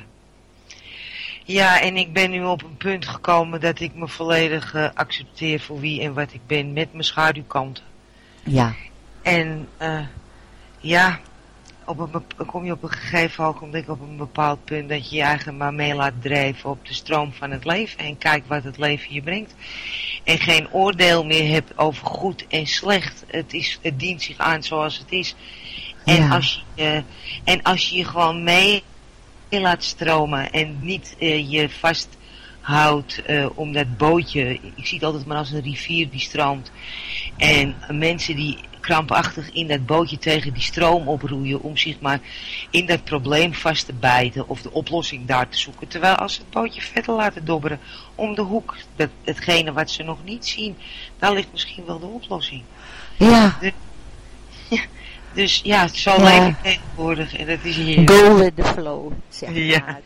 Ja, en ik ben nu op een punt gekomen dat ik me volledig uh, accepteer voor wie en wat ik ben, met mijn schaduwkanten. Ja. En uh, ja, op een, bep- kom je op een gegeven ogenblik op een bepaald punt dat je je eigen maar mee laat drijven op de stroom van het leven en kijkt wat het leven je brengt. En geen oordeel meer hebt over goed en slecht. Het, is, het dient zich aan zoals het is. En, Ja. als, je, uh, en als je je gewoon mee laat stromen en niet uh, je vasthoudt uh, om dat bootje. Ik zie het altijd maar als een rivier die stroomt. En uh, mensen die krampachtig in dat bootje tegen die stroom oproeien om zich maar in dat probleem vast te bijten of de oplossing daar te zoeken. Terwijl als ze het bootje verder laten dobberen om de hoek, dat, hetgene wat ze nog niet zien, daar ligt misschien wel de oplossing. Ja. Dus, ja, dus ja, zo Ja. leef ik tegenwoordig en dat is heerlijk. Go with the flow, zeg Ja. maar.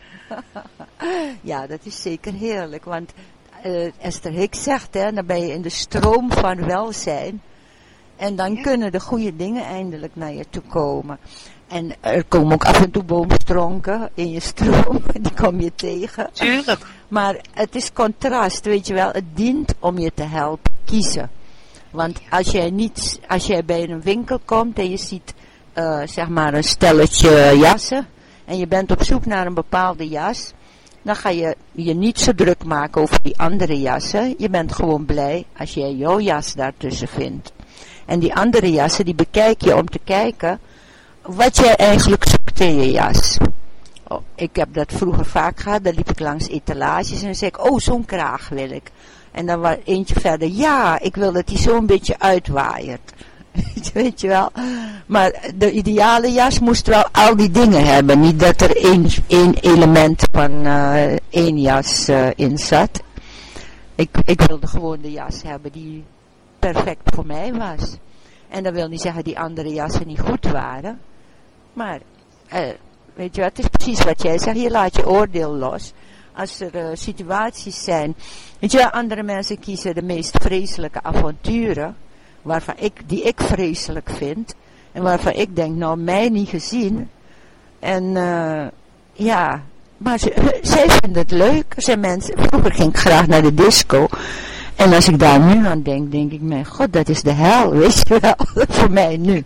Ja, dat is zeker heerlijk, want uh, Esther Hicks zegt, hè, dan ben je in de stroom van welzijn. En dan Ja. kunnen de goede dingen eindelijk naar je toe komen. En er komen ook af en toe boomstronken in je stroom, die kom je tegen. Tuurlijk. Maar het is contrast, weet je wel, het dient om je te helpen kiezen. Want als jij niet, als jij bij een winkel komt en je ziet, uh, zeg maar een stelletje jassen, en je bent op zoek naar een bepaalde jas, dan ga je je niet zo druk maken over die andere jassen. Je bent gewoon blij als jij jouw jas daartussen vindt. En die andere jassen, die bekijk je om te kijken wat jij eigenlijk zoekt in je jas. Oh, ik heb dat vroeger vaak gehad, dan liep ik langs etalages en dan zei ik, oh, zo'n kraag wil ik. En dan was eentje verder, ja, ik wil dat die zo'n beetje uitwaaiert. Weet je wel. Maar de ideale jas moest wel al die dingen hebben. Niet dat er één, één element van uh, één jas uh, in zat. Ik, ik wilde gewoon de jas hebben die perfect voor mij was. En dat wil niet zeggen die andere jassen niet goed waren. Maar, uh, weet je wat, het is precies wat jij zegt. Je laat je oordeel los. Als er uh, situaties zijn, weet je, andere mensen kiezen de meest vreselijke avonturen, waarvan ik, die ik vreselijk vind, en waarvan ik denk, nou, mij niet gezien. En, uh, ja, maar ze, zij vinden het leuk. Er zijn mensen, vroeger ging ik graag naar de disco, en als ik daar nu aan denk, denk ik, mijn god, dat is de hel, weet je wel, voor mij nu.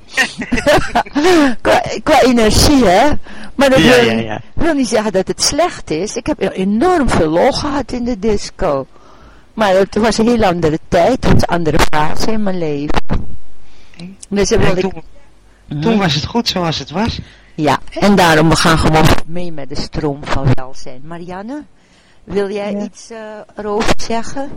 qua, qua energie, hè. Maar dat Ja, wil, ja, ja. wil niet zeggen dat het slecht is. Ik heb enorm veel lol gehad in de disco. Maar het was een heel andere tijd, het was een andere fase in mijn leven. Dus dan wil En ik... toen, toen was het goed zoals het was. Ja, en daarom we gaan gewoon mee met de stroom van welzijn. Marianne, wil jij Ja. iets uh, erover zeggen?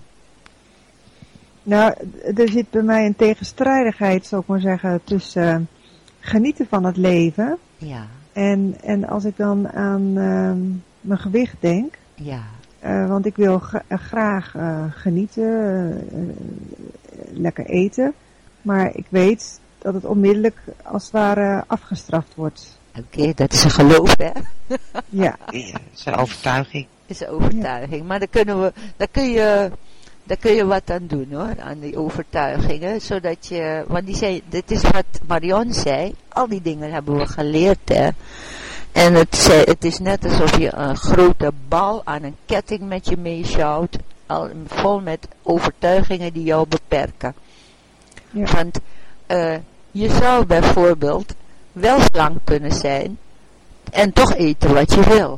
Nou, er zit bij mij een tegenstrijdigheid, zou ik maar zeggen, tussen uh, genieten van het leven. Ja, En, en als ik dan aan uh, mijn gewicht denk, ja, uh, want ik wil gra- graag uh, genieten, uh, uh, lekker eten. Maar ik weet dat het onmiddellijk als het ware afgestraft wordt. oké, okay, dat is een geloof, hè? Ja, Ja, dat is een overtuiging. Dat is een overtuiging. Maar daar kunnen we, daar kun je, daar kun je wat aan doen, hoor, aan die overtuigingen. Zodat je, want die zei, dit is wat Marion zei, al die dingen hebben we geleerd, hè. En het, zei, het is net alsof je een grote bal aan een ketting met je meesjouwt, al vol met overtuigingen die jou beperken. Ja. Want uh, je zou bijvoorbeeld wel slank kunnen zijn en toch eten wat je wil.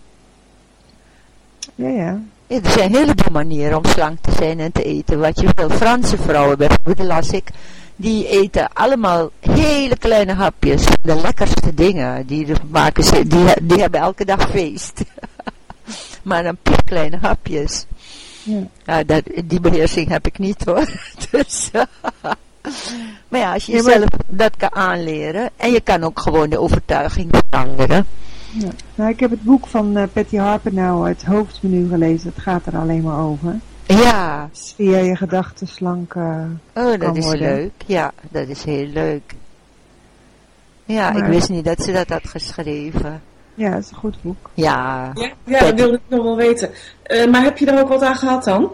Ja, ja. Ja, er zijn een heleboel manieren om slank te zijn en te eten wat je wil. Franse vrouwen bijvoorbeeld, las ik, die eten allemaal hele kleine hapjes. De lekkerste dingen. Die, maken ze, die, die hebben elke dag feest. Maar dan piepkleine hapjes. Ja. Ja, dat, die beheersing heb ik niet hoor. Dus, maar ja, als je ja, maar... jezelf dat kan aanleren. En je kan ook gewoon de overtuiging veranderen. Ja. Nou, ik heb het boek van uh, Patty Harper nou het hoofdmenu gelezen. Het gaat er alleen maar over. Ja. Sfeer je gedachten slank uh, Oh, dat kan is worden. leuk. Ja, dat is heel leuk. Ja, maar... ik wist niet dat ze dat had geschreven. Ja, het is een goed boek. Ja. Ja, ja dat wilde ik nog wel weten. Uh, maar heb je er ook wat aan gehad dan?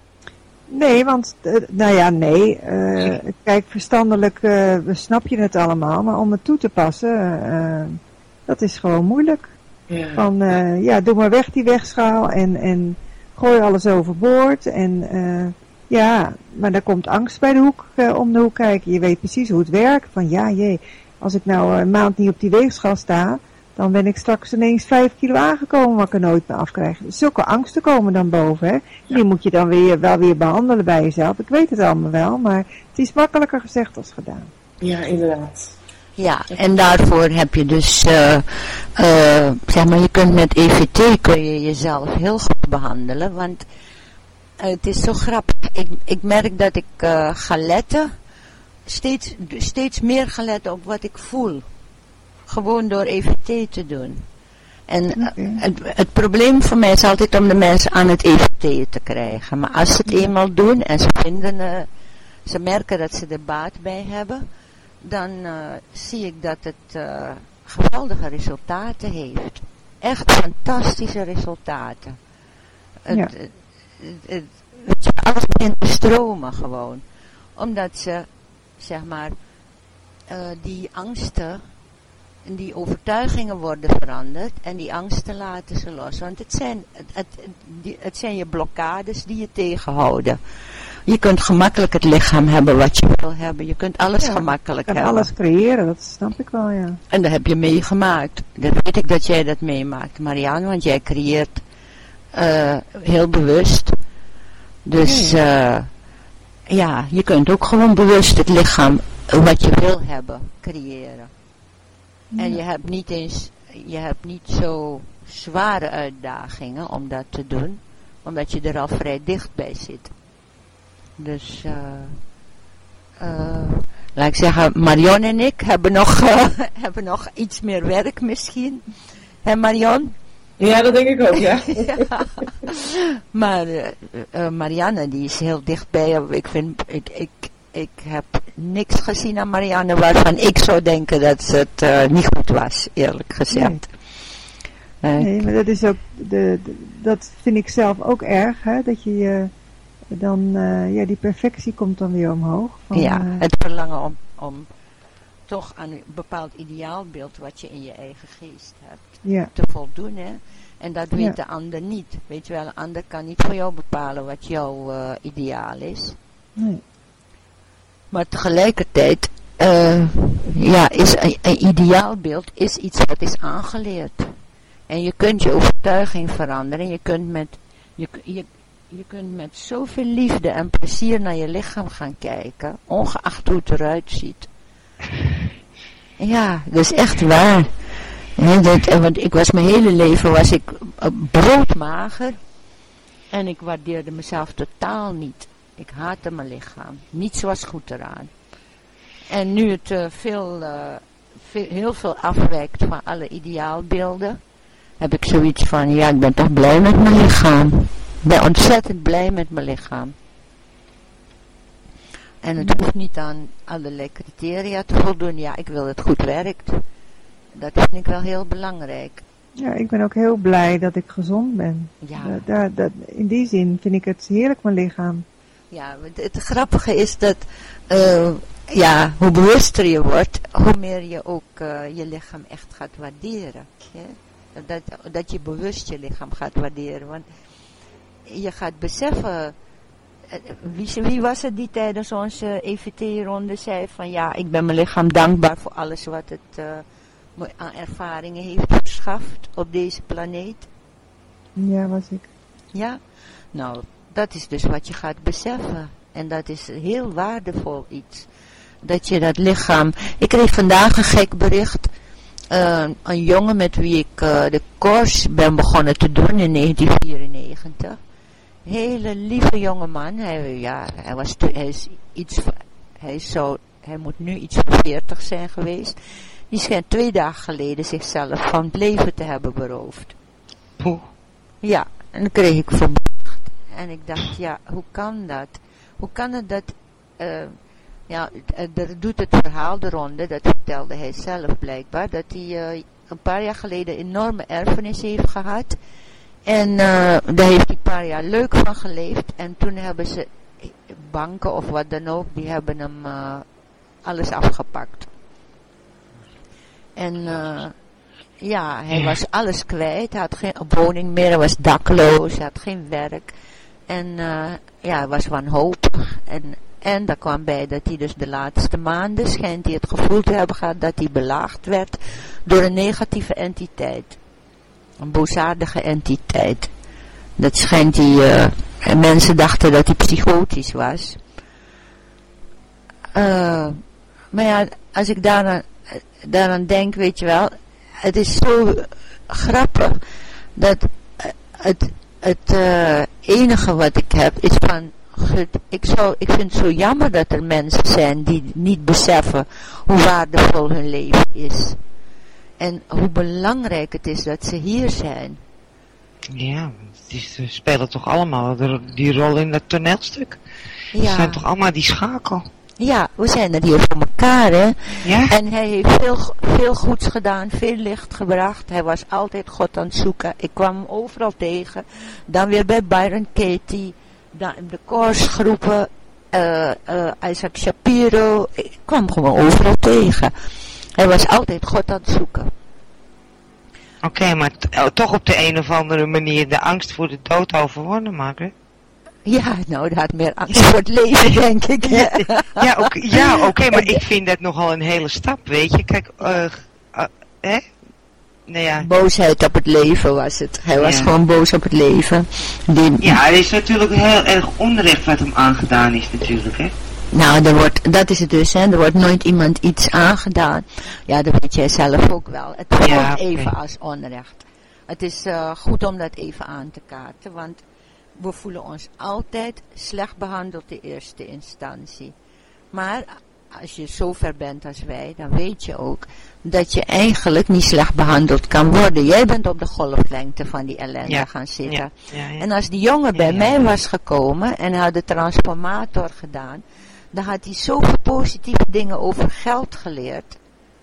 Nee, want, uh, nou ja, nee. Uh, kijk, verstandelijk uh, snap je het allemaal. Maar om het toe te passen, uh, dat is gewoon moeilijk. Ja. Van, uh, ja, doe maar weg die wegschaal en, en gooi alles overboord. En uh, ja, maar daar komt angst bij de hoek, uh, om de hoek kijken. Je weet precies hoe het werkt. Van ja, jee, als ik nou een maand niet op die weegschaal sta, dan ben ik straks ineens vijf kilo aangekomen wat ik er nooit meer afkrijg. Zulke angsten komen dan boven, hè. Ja. Die moet je dan weer, wel weer behandelen bij jezelf. Ik weet het allemaal wel, maar het is makkelijker gezegd als gedaan. Ja, inderdaad. Ja, en daarvoor heb je dus, uh, uh, zeg maar, je kunt met E V T kun je jezelf heel goed behandelen, want uh, het is zo grappig. Ik, ik merk dat ik uh, ga letten, steeds, steeds meer ga letten op wat ik voel. Gewoon door E V T te doen. En uh, okay. het, het probleem voor mij is altijd om de mensen aan het E V T te krijgen. Maar als ze het eenmaal doen en ze vinden, uh, ze merken dat ze er baat bij hebben, dan uh, zie ik dat het uh, geweldige resultaten heeft. Echt fantastische resultaten. Het, ja. het, het, het, alles begint te stromen gewoon. Omdat ze, zeg maar, uh, die angsten en die overtuigingen worden veranderd en die angsten laten ze los. Want het zijn, het, het, die, het zijn je blokkades die je tegenhouden. Je kunt gemakkelijk het lichaam hebben wat je wil hebben. Je kunt alles ja, gemakkelijk je kan hebben. alles creëren, dat snap ik wel, ja. En dat heb je meegemaakt. Dat weet ik dat jij dat meemaakt, Marianne, want jij creëert uh, heel bewust. Dus uh, ja, je kunt ook gewoon bewust het lichaam wat je wil hebben creëren. Ja. En je hebt niet eens, je hebt niet zo zware uitdagingen om dat te doen, omdat je er al vrij dicht bij zit. Dus, uh, uh, laat ik zeggen, Marion en ik hebben nog, uh, hebben nog iets meer werk misschien. Hè Marion? Ja, dat denk ik ook, ja. Ja. Maar uh, uh, Marianne, die is heel dichtbij. Ik vind, ik, ik, ik heb niks gezien aan Marianne waarvan ik zou denken dat het uh, niet goed was, eerlijk gezegd. Nee, uh, nee maar dat is ook, de, de, dat vind ik zelf ook erg, hè, dat je je... Dan, uh, ja, die perfectie komt dan weer omhoog. Van, ja, uh, het verlangen om, om toch aan een bepaald ideaalbeeld wat je in je eigen geest hebt ja. te voldoen, hè. En dat weet ja. de ander niet. Weet je wel, een ander kan niet voor jou bepalen wat jouw uh, ideaal is. Nee. Maar tegelijkertijd, uh, ja, is een, een ideaalbeeld is iets wat is aangeleerd. En je kunt je overtuiging veranderen. Je kunt met, je, je, Je kunt met zoveel liefde en plezier naar je lichaam gaan kijken, ongeacht hoe het eruit ziet. Ja, dat is echt waar. He, dat, want ik was mijn hele leven was ik broodmager en ik waardeerde mezelf totaal niet. Ik haatte mijn lichaam. Niets was goed eraan. En nu het uh, veel, uh, veel, heel veel afwijkt van alle ideaalbeelden, heb ik zoiets van, ja, ik ben toch blij met mijn lichaam. Ik ben ontzettend blij met mijn lichaam. En het hoeft niet aan allerlei criteria te voldoen. Ja, ik wil dat het goed werkt. Dat vind ik wel heel belangrijk. Ja, ik ben ook heel blij dat ik gezond ben. Ja. Da, da, da, in die zin vind ik het heerlijk, mijn lichaam. Ja, het, het grappige is dat, uh, ja, hoe bewuster je wordt, hoe meer je ook uh, je lichaam echt gaat waarderen. Ja? Dat, dat je bewust je lichaam gaat waarderen. Want je gaat beseffen wie, wie was het die tijdens onze E V T-ronde zei van ja, ik ben mijn lichaam dankbaar voor alles wat het uh, me aan ervaringen heeft verschaft op deze planeet? Ja, was ik. Ja, nou, dat is dus wat je gaat beseffen. En dat is heel waardevol iets. Dat je dat lichaam... Ik kreeg vandaag een gek bericht. Uh, een jongen met wie ik uh, de course ben begonnen te doen in negentien vierennegentig. Hele lieve jonge man. Hij, ja, hij, was te, hij is iets... Hij, is zo, hij moet nu iets van veertig zijn geweest. Die schijnt twee dagen geleden zichzelf van het leven te hebben beroofd. Poeh. Ja, en dan kreeg ik van bericht. En ik dacht, ja, hoe kan dat? Hoe kan het dat... Uh, ja, er doet het verhaal de ronde, dat vertelde hij zelf blijkbaar, dat hij uh, een paar jaar geleden enorme erfenis heeft gehad. En uh, daar heeft hij een paar jaar leuk van geleefd. En toen hebben ze, banken of wat dan ook, die hebben hem uh, alles afgepakt. En uh, ja, hij was alles kwijt. Hij had geen woning meer, hij was dakloos, hij had geen werk. En uh, ja, hij was wanhopig. En, en daar kwam bij dat hij dus de laatste maanden schijnt hij het gevoel te hebben gehad dat hij belaagd werd door een negatieve entiteit. Een boosaardige entiteit. Dat schijnt hij, uh, en mensen dachten dat hij psychotisch was. Uh, maar ja, als ik daaraan, daaraan denk, weet je wel, het is zo grappig dat het, het uh, enige wat ik heb is van, ik, zou, ik vind het zo jammer dat er mensen zijn die niet beseffen hoe waardevol hun leven is. En hoe belangrijk het is dat ze hier zijn. Ja, die spelen toch allemaal die rol in dat toneelstuk. Ja. Ze zijn toch allemaal die schakel. Ja, we zijn er hier voor elkaar, hè. Ja? En hij heeft veel, veel goeds gedaan, veel licht gebracht. Hij was altijd God aan het zoeken. Ik kwam hem overal tegen. Dan weer bij Byron Katie, dan in de korsgroepen, uh, uh, Isaac Shapiro. Ik kwam hem gewoon overal tegen. Hij was altijd God aan het zoeken. Oké, okay, maar t- toch op de een of andere manier de angst voor de dood overwonnen, Margaret? Ja, nou, dat had meer angst voor het leven, denk ik. Ja, ja oké, okay, ja, okay, maar ik vind dat nogal een hele stap, weet je. Kijk, uh, uh, hè? Nou ja. Boosheid op het leven was het. Hij was ja. gewoon boos op het leven. Die... Ja, het is natuurlijk heel erg onrecht wat hem aangedaan is natuurlijk, hè. Nou, er wordt, dat is het dus, hè. Er wordt nooit iemand iets aangedaan. Ja, dat weet jij zelf ook wel. Het voelt ja, okay. even als onrecht. Het is uh, goed om dat even aan te kaarten, want we voelen ons altijd slecht behandeld in eerste instantie. Maar als je zo ver bent als wij, dan weet je ook dat je eigenlijk niet slecht behandeld kan worden. Jij bent op de golflengte van die ellende ja. gaan zitten. Ja. Ja, ja. En als die jongen bij ja, ja. mij was gekomen en had de transformator gedaan, dan had hij zoveel positieve dingen over geld geleerd.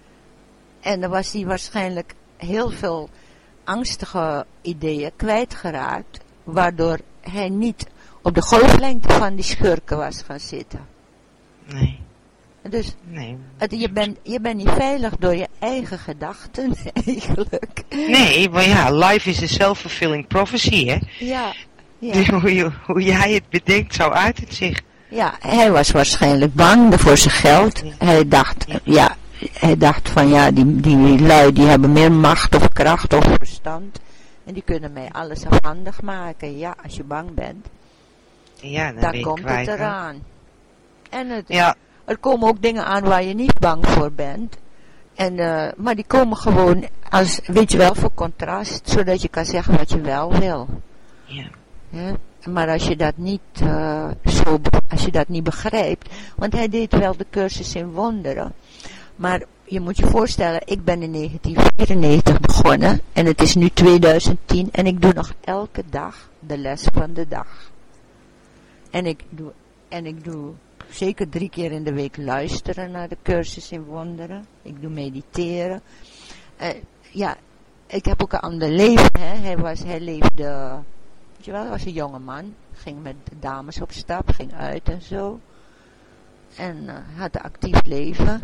En dan was hij waarschijnlijk heel veel angstige ideeën kwijtgeraakt, waardoor hij niet op de golflengte van die schurken was gaan zitten. Nee. Dus nee, het, je bent je bent niet veilig door je eigen gedachten, eigenlijk. Nee, maar ja, life is a self-fulfilling prophecy, hè? Ja. ja. Dus hoe, je, hoe jij het bedenkt, zo uit het zich. Ja, hij was waarschijnlijk bang voor zijn geld. Ja. Hij dacht, ja. ja, hij dacht van ja, die, die lui die hebben meer macht of kracht of verstand. En die kunnen mij alles afhandig maken. Ja, als je bang bent. Ja, dan dan komt het eraan. En het, ja. er komen ook dingen aan waar je niet bang voor bent. En, uh, maar die komen gewoon als, weet je wel, voor contrast. Zodat je kan zeggen wat je wel wil. Ja. Ja? Maar als je dat niet uh, zo, als je dat niet begrijpt. Want hij deed wel de cursus in wonderen. Maar je moet je voorstellen, ik ben in negentien vierennegentig begonnen. En het is nu tweeduizend tien. En ik doe nog elke dag de les van de dag. En ik doe, en ik doe zeker drie keer in de week luisteren naar de cursus in wonderen. Ik doe mediteren. Uh, ja, ik heb ook een ander leven. Hè. Hij, was, hij leefde, weet je wel, hij was een jonge man. Ging met dames op stap, ging uit en zo. En uh, had een actief leven.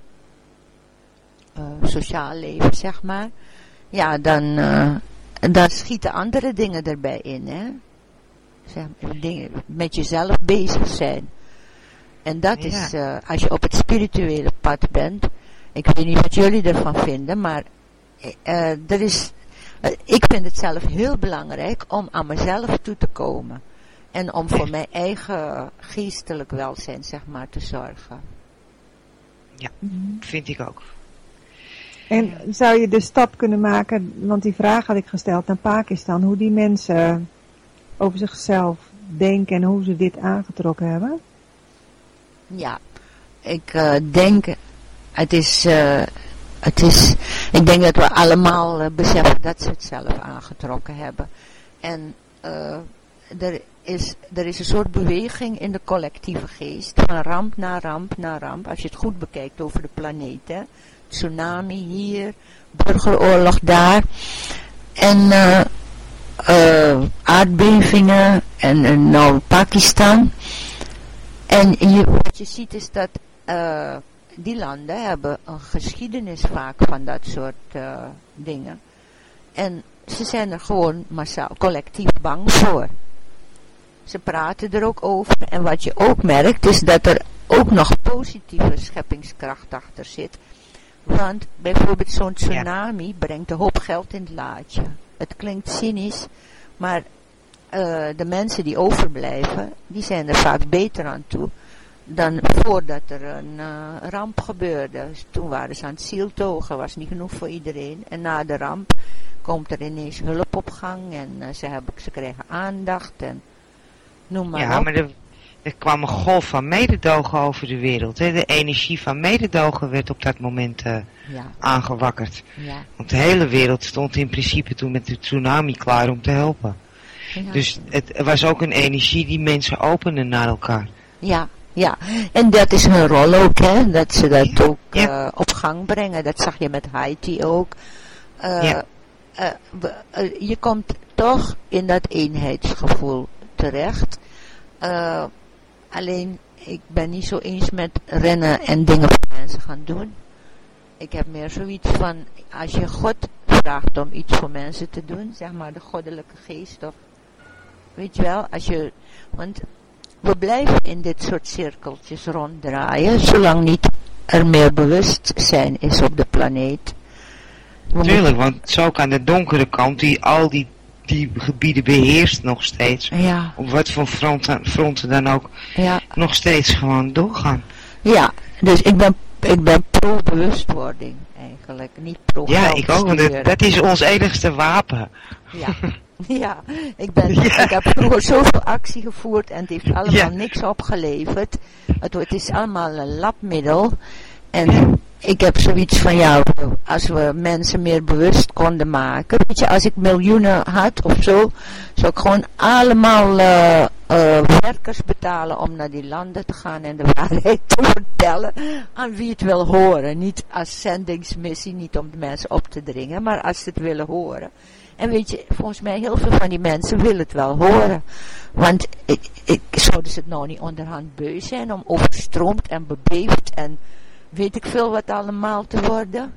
Uh, sociaal leven, zeg maar. Ja, dan, uh, dan schieten andere dingen erbij in, hè. zeg maar, dingen, met jezelf bezig zijn. En dat Ja. is, uh, als je op het spirituele pad bent, ik weet niet wat jullie ervan vinden, maar uh, er is, uh, ik vind het zelf heel belangrijk om aan mezelf toe te komen. En om voor mijn eigen geestelijk welzijn, zeg maar, te zorgen. Ja, vind ik ook. En zou je de stap kunnen maken, want die vraag had ik gesteld naar Pakistan, hoe die mensen over zichzelf denken en hoe ze dit aangetrokken hebben? Ja, ik uh, denk, het is, uh, het is, ik denk dat we allemaal uh, beseffen dat ze het zelf aangetrokken hebben. En uh, er is, er is een soort beweging in de collectieve geest, van ramp naar ramp naar ramp, als je het goed bekijkt over de planeet, hè. Tsunami hier, burgeroorlog daar, en uh, uh, aardbevingen, en uh, nou Pakistan. En je, wat je ziet is dat uh, die landen hebben een geschiedenis vaak van dat soort uh, dingen. En ze zijn er gewoon massaal, collectief bang voor. Ze praten er ook over. En wat je ook merkt is dat er ook nog positieve scheppingskracht achter zit. Want bijvoorbeeld zo'n tsunami ja. brengt een hoop geld in het laadje. Het klinkt cynisch, maar uh, de mensen die overblijven, die zijn er vaak beter aan toe dan voordat er een uh, ramp gebeurde. Dus toen waren ze aan het zieltogen, was niet genoeg voor iedereen. En na de ramp komt er ineens hulp op gang en uh, ze, hebben, ze krijgen aandacht en noem maar ja, op. Maar er, er kwam een golf van mededogen over de wereld. Hè? De energie van mededogen werd op dat moment uh, ja. aangewakkerd. Ja. Want de hele wereld stond in principe toen met de tsunami klaar om te helpen. Ja. Dus het was ook een energie die mensen openden naar elkaar. Ja, ja. En dat is hun rol ook, hè. Dat ze dat ja. ook uh, ja. op gang brengen. Dat zag je met Haiti ook. Uh, ja. uh, uh, je komt toch in dat eenheidsgevoel terecht. Uh, alleen, ik ben niet zo eens met rennen en dingen voor mensen gaan doen. Ik heb meer zoiets van, als je God vraagt om iets voor mensen te doen, zeg maar de goddelijke geest, of weet je wel, als je, want we blijven in dit soort cirkeltjes ronddraaien, zolang niet er meer bewustzijn is op de planeet. We Tuurlijk, moeten... want zo kan de donkere kant, die al die, die gebieden beheerst nog steeds, ja. op wat voor fronten, fronten dan ook, ja. nog steeds gewoon doorgaan. Ja, dus ik ben, ik ben pro-bewustwording eigenlijk, niet pro Ja, ik ook, want dat, dat is ons enigste wapen. Ja. Ja, ik, ben, ja. ik heb vroeger zoveel actie gevoerd en het heeft allemaal ja. niks opgeleverd. Het, het is allemaal een labmiddel. En ik heb zoiets van, ja, als we mensen meer bewust konden maken. Weet je, als ik miljoenen had of zo, zou ik gewoon allemaal uh, uh, werkers betalen om naar die landen te gaan en de waarheid te vertellen aan wie het wil horen. Niet als zendingsmissie, niet om de mensen op te dringen, maar als ze het willen horen. En weet je, volgens mij heel veel van die mensen willen het wel horen. Want ik, ik, zouden ze het nou niet onderhand beu zijn om overstroomd en bebeefd en weet ik veel wat allemaal te worden?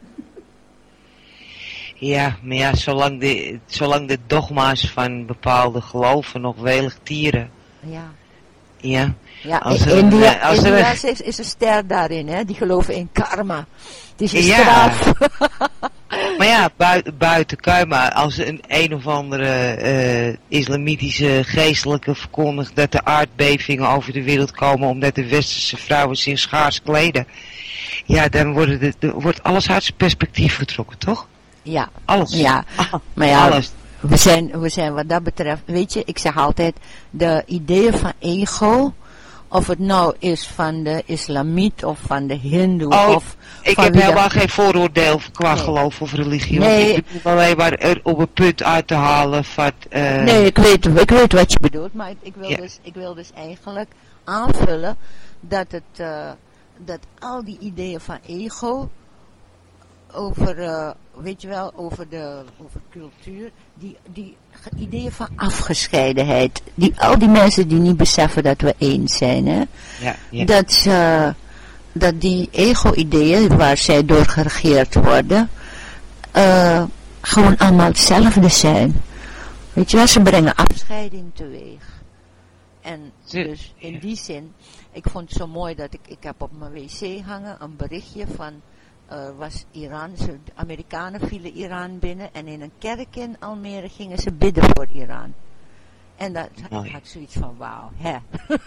Ja, maar ja, zolang de, zolang de dogma's van bepaalde geloven nog welig tieren. Ja. Ja. Ja, als er, India, als India er, is, is een ster daarin, hè. Die geloven in karma. Het is een ja. straf. Maar ja, buiten, buiten karma, als een een of andere uh, islamitische geestelijke verkondigt dat de aardbevingen over de wereld komen omdat de westerse vrouwen zich schaars kleden. Ja, dan wordt, het, de, wordt alles uit zijn perspectief getrokken, toch? Ja. Alles. Ja. Maar ja, alles. We zijn, we zijn wat dat betreft, weet je, ik zeg altijd, de ideeën van ego, of het nou is van de islamiet of van de hindoe. Oh, of ik van heb de... helemaal geen vooroordeel qua nee. geloof of religie. Nee. Ik bedoel alleen maar er op een punt uit te halen van... Uh... Nee, ik weet, ik weet wat je bedoelt, maar ik, ik, wil ja. dus, ik wil dus eigenlijk aanvullen dat het, uh, dat al die ideeën van ego over, uh, weet je wel, over de, over cultuur, die, die ideeën van afgescheidenheid, die, al die mensen die niet beseffen dat we één zijn, hè, ja, ja. dat, uh, dat die ego-ideeën waar zij door geregeerd worden, uh, gewoon allemaal hetzelfde zijn. Weet je wel, ze brengen afscheiding teweeg. En dus in die zin, ik vond het zo mooi dat ik, ik heb op mijn wc hangen een berichtje van, uh, was Iran, de Amerikanen vielen Iran binnen en in een kerk in Almere gingen ze bidden voor Iran. En dat Mooi. had zoiets van, wauw, hè.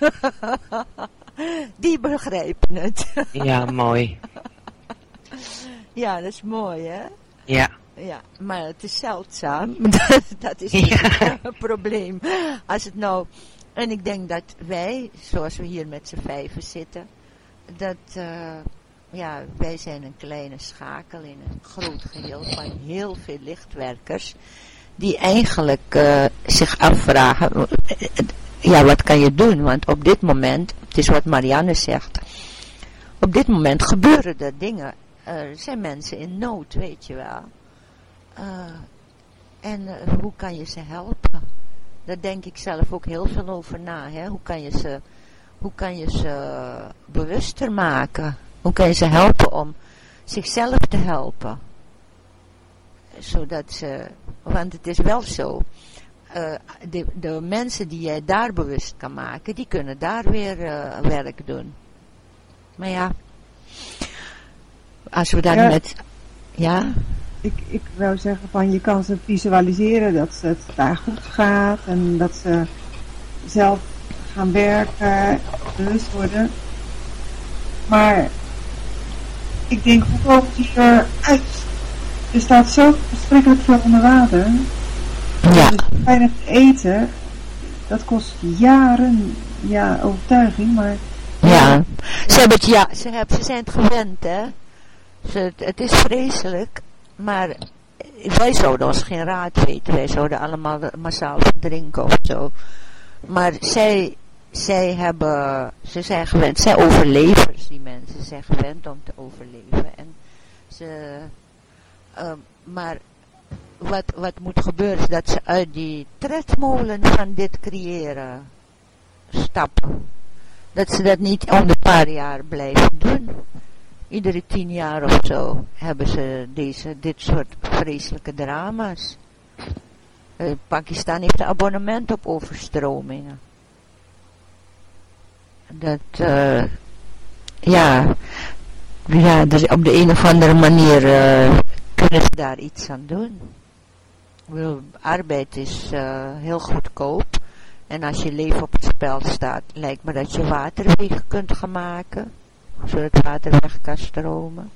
Die begrijpen het. Ja, mooi. Ja, dat is mooi, hè. Ja. Ja, maar het is zeldzaam. dat, dat is ja. Het probleem. Als het nou... En ik denk dat wij, zoals we hier met z'n vijven zitten, dat, uh, ja, wij zijn een kleine schakel in een groot geheel van heel veel lichtwerkers, die eigenlijk uh, zich afvragen, ja, wat kan je doen? Want op dit moment, het is wat Marianne zegt, op dit moment gebeuren er dingen. Er zijn mensen in nood, weet je wel. Uh, en uh, hoe kan je ze helpen? Daar denk ik zelf ook heel veel over na. Hè? Hoe kan je ze, hoe kan je ze bewuster maken? Hoe kan je ze helpen om zichzelf te helpen? Zodat ze, want het is wel zo. Uh, de, de mensen die jij daar bewust kan maken, die kunnen daar weer uh, werk doen. Maar ja, als we daar ja. met... Ja... Ik, ik wou zeggen van je kan ze visualiseren dat het daar goed gaat en dat ze zelf gaan werken, bewust worden. Maar ik denk, hoe komen die eruit? Er staat zo verschrikkelijk veel onder water. Ja. Dus weinig te eten, dat kost jaren, ja, overtuiging, maar... Ja, ze, hebben het, ja ze, hebben, ze zijn het gewend, hè. Ze, het is vreselijk. Maar wij zouden ons geen raad weten. Wij zouden allemaal massaal verdrinken of zo. Maar zij, zij hebben, ze zijn gewend, zij overlevers, die mensen zijn gewend om te overleven. En ze, uh, maar wat, wat moet gebeuren is dat ze uit die tredmolen van dit creëren stappen. Dat ze dat niet om een paar jaar blijven doen. Iedere tien jaar of zo hebben ze deze, dit soort vreselijke drama's. Uh, Pakistan heeft een abonnement op overstromingen. Dat, uh, ja, ja dus op de een of andere manier uh, kunnen ze daar iets aan doen. Bedoel, arbeid is uh, heel goedkoop. En als je leven op het spel staat, lijkt me dat je waterwegen kunt gaan maken. Zodat het water weg kan stromen.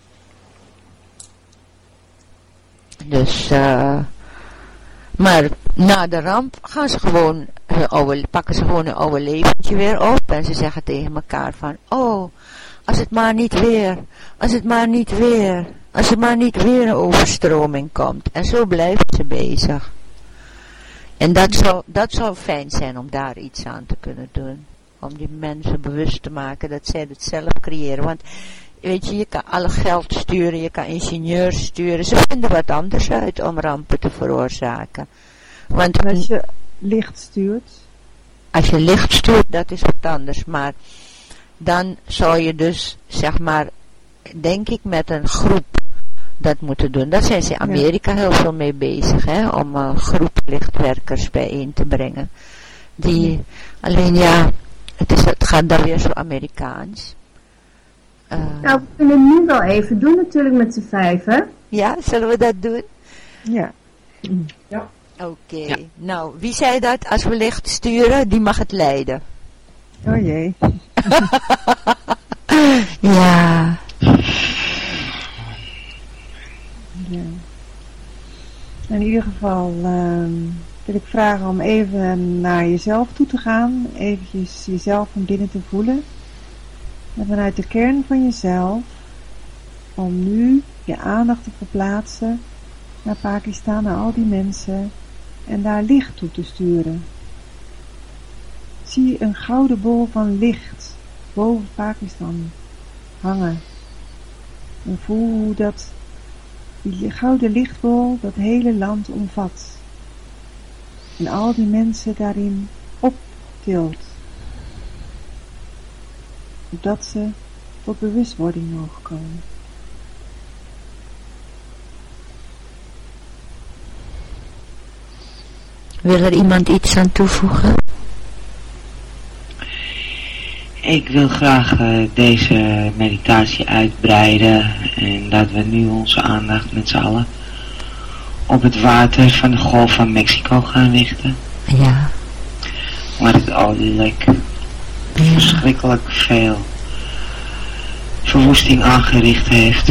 Dus, uh, maar na de ramp gaan ze gewoon hun oude, pakken ze gewoon hun oude leventje weer op. En ze zeggen tegen elkaar van, oh, als het maar niet weer, als het maar niet weer, als er maar niet weer een overstroming komt. En zo blijven ze bezig. En dat zou, dat zou fijn zijn om daar iets aan te kunnen doen. Om die mensen bewust te maken dat zij het zelf creëren. Want weet je, je kan alle geld sturen, je kan ingenieurs sturen. Ze vinden wat anders uit om rampen te veroorzaken. Want en als je licht stuurt? Als je licht stuurt, dat is wat anders. Maar dan zou je dus, zeg maar, denk ik met een groep dat moeten doen. Daar zijn ze in Amerika ja. heel veel mee bezig, hè, om een groep lichtwerkers bijeen te brengen. Die, ja. alleen ja... Het, is, het gaat dan weer zo Amerikaans. Uh, nou, we kunnen het nu wel even doen natuurlijk met z'n vijven. Ja, zullen we dat doen? Ja. Ja. Oké. Okay. Ja. Nou, wie zei dat? Als we licht sturen, die mag het leiden. Oh jee. ja. ja. In ieder geval... Um... wil ik vragen om even naar jezelf toe te gaan. Eventjes jezelf van binnen te voelen. En vanuit de kern van jezelf. Om nu je aandacht te verplaatsen naar Pakistan, naar al die mensen. En daar licht toe te sturen. Zie een gouden bol van licht boven Pakistan hangen. En voel hoe dat, die gouden lichtbol dat hele land omvat. En al die mensen daarin optilt. Zodat ze tot bewustwording mogen komen. Wil er iemand iets aan toevoegen? Ik wil graag uh, deze meditatie uitbreiden en dat we nu onze aandacht met z'n allen op het water van de Golf van Mexico gaan richten. Ja. Waar het olielek ja. verschrikkelijk veel verwoesting aangericht heeft.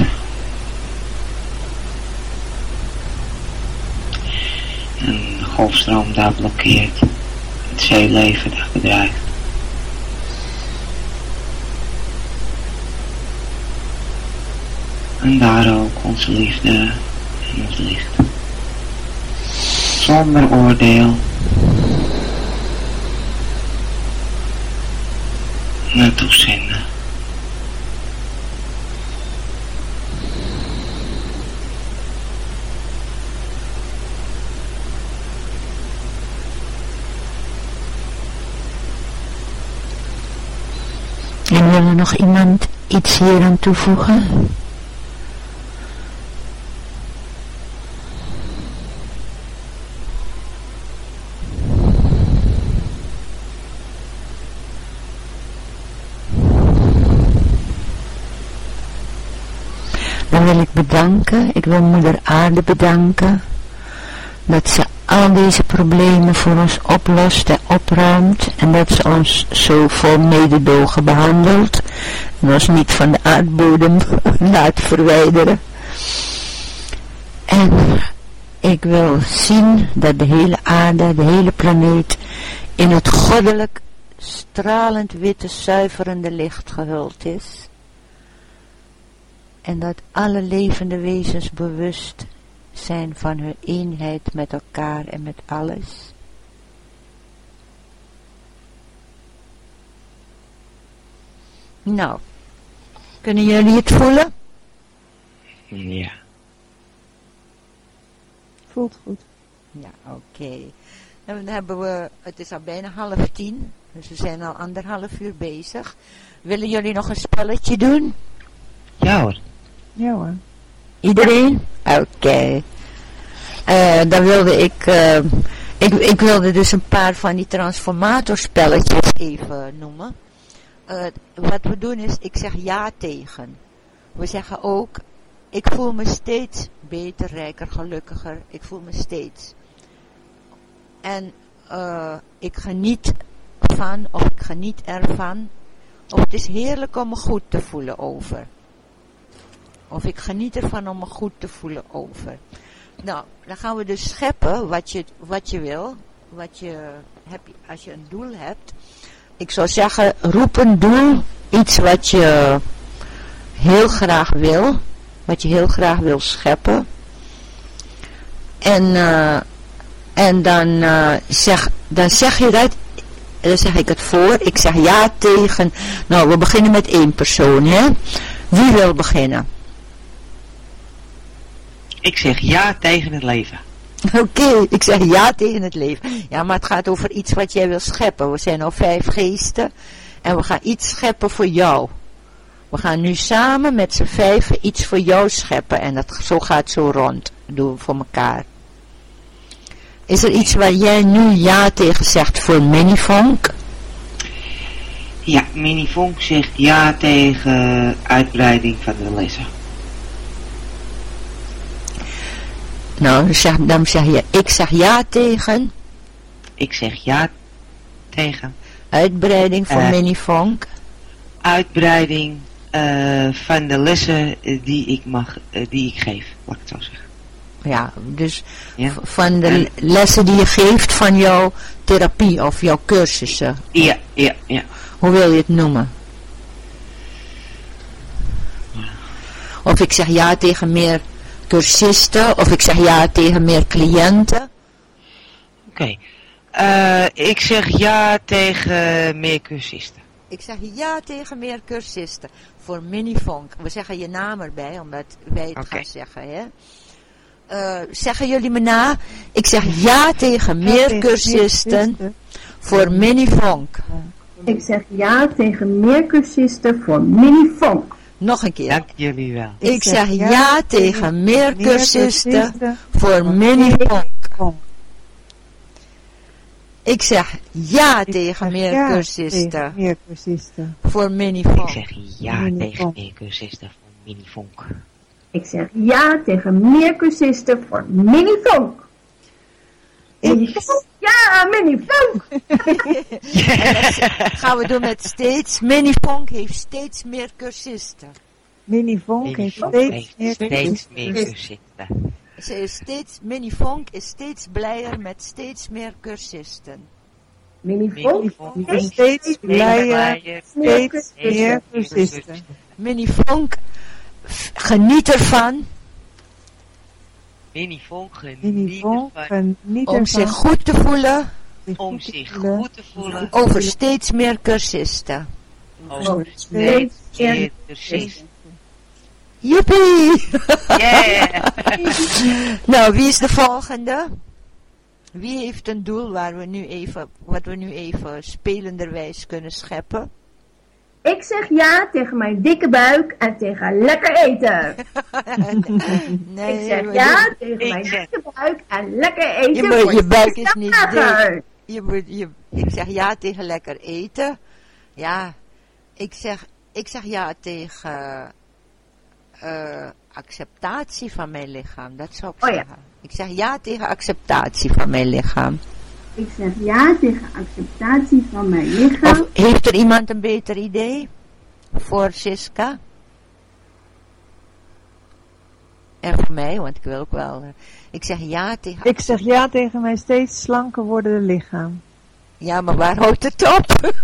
En de golfstroom daar blokkeert. Het zeeleven daar bedreigt. En daar ook onze liefde en ons licht. Zonder oordeel. Naartoe zenden. En wil er nog iemand iets hier aan toevoegen? Dan wil ik bedanken, ik wil moeder aarde bedanken, dat ze al deze problemen voor ons oplost en opruimt en dat ze ons zo vol mededogen behandelt en ons niet van de aardbodem laat verwijderen. En ik wil zien dat de hele aarde, de hele planeet in het goddelijk, stralend witte, zuiverende licht gehuld is. En dat alle levende wezens bewust zijn van hun eenheid met elkaar en met alles. Nou, kunnen jullie het voelen? Ja. Voelt goed. Ja, oké. Okay. Dan hebben we, het is al bijna half tien, dus we zijn al anderhalf uur bezig. Willen jullie nog een spelletje doen? Ja hoor. Ja hoor. Iedereen? Oké. Okay. Uh, dan wilde ik, uh, ik, ik wilde dus een paar van die transformatorspelletjes even noemen. Uh, wat we doen is, ik zeg ja tegen. We zeggen ook, ik voel me steeds beter, rijker, gelukkiger. Ik voel me steeds. En uh, ik geniet van, of ik geniet ervan. Of het is heerlijk om me goed te voelen over. Of ik geniet ervan om me goed te voelen over. Nou, dan gaan we dus scheppen wat je, wat je wil. Wat je, heb, als je een doel hebt. Ik zou zeggen, roep een doel. Iets wat je heel graag wil. Wat je heel graag wil scheppen. En, uh, en dan, uh, zeg, dan zeg je dat. Dan zeg ik het voor. Ik zeg ja tegen. Nou, we beginnen met één persoon, hè. Wie wil beginnen? Ik zeg ja tegen het leven. Oké, okay, ik zeg ja tegen het leven. Ja, maar het gaat over iets wat jij wil scheppen. We zijn al vijf geesten. En we gaan iets scheppen voor jou. We gaan nu samen met z'n vijven iets voor jou scheppen. En dat, zo gaat zo rond. Dat doen we voor elkaar. Is er iets waar jij nu ja tegen zegt voor Minifunk? Ja, Minifunk zegt ja tegen uitbreiding van de lessen. Nou, dan zeg, dan zeg je, ik zeg ja tegen. Ik zeg ja tegen. Uitbreiding van uh, Minifunk. Uitbreiding uh, van de lessen die ik mag, uh, die ik geef, laat ik het zo zeggen. Ja, dus ja. van de en, lessen die je geeft van jouw therapie of jouw cursussen. Ja, ja, ja. Hoe wil je het noemen? Of ik zeg ja tegen meer cursisten, of ik zeg ja tegen meer cliënten. Oké. Okay. Uh, ik zeg ja tegen meer cursisten. Ik zeg ja tegen meer cursisten. Voor Minifunk. We zeggen je naam erbij, omdat wij het okay. gaan zeggen, hè. Uh, zeggen jullie me na? Ik zeg ja tegen meer ja, tegen cursisten meer voor Minifunk. Ik zeg ja tegen meer cursisten voor Minifunk. Nog een keer. Dank jullie wel. Ik, ik zeg, zeg ja, ja tegen meer cursisten voor Minifunk. Ik zeg ja Ik tegen zeg meer ja cursisten. tegen meer cursisten. Voor Ik Minifunk. zeg ja Minifunk. tegen meer cursisten van Minifunk. Ik zeg ja tegen meer cursisten voor Minifunk. Minifunk? Ja, Minifunk! Gaan we doen met steeds. Minifunk heeft steeds meer cursisten. Minifunk heeft Minifunk steeds heeft meer steeds cursisten. meer cursisten. Ze is steeds, Minifunk is steeds blijer met steeds meer cursisten. Minifunk? Minifunk is steeds blijer, steeds Steeds meer cursisten. Minifunk, f- geniet ervan Minifunk geniet Minifunk ervan geniet om zich ervan goed te voelen zich om goed te zich voelen goed te voelen over steeds meer cursisten. over Steeds steeds meer meer cursisten. Joepie! Yeah! Nou, wie is de volgende? Wie heeft een doel waar we nu even, wat we nu even spelenderwijs kunnen scheppen? Ik zeg ja tegen mijn dikke buik en tegen lekker eten. Nee, Ik zeg we ja doen- tegen Ik mijn zeg- dikke buik en lekker eten. Je, moet- voor je buik is niet dik. dagen. Je moet, je, ik zeg ja tegen lekker eten. Ja, ik zeg, ik zeg ja tegen eh, acceptatie van mijn lichaam. Dat zou ik Oh ja. zeggen. Ik zeg ja tegen acceptatie van mijn lichaam. Ik zeg ja tegen acceptatie van mijn lichaam. Of heeft er iemand een beter idee voor Siska? En voor mij, want ik wil ook wel. eh, Ik zeg ja tegen. Ik zeg ja tegen mijn steeds slanker wordende lichaam. Ja, maar waar houdt het op?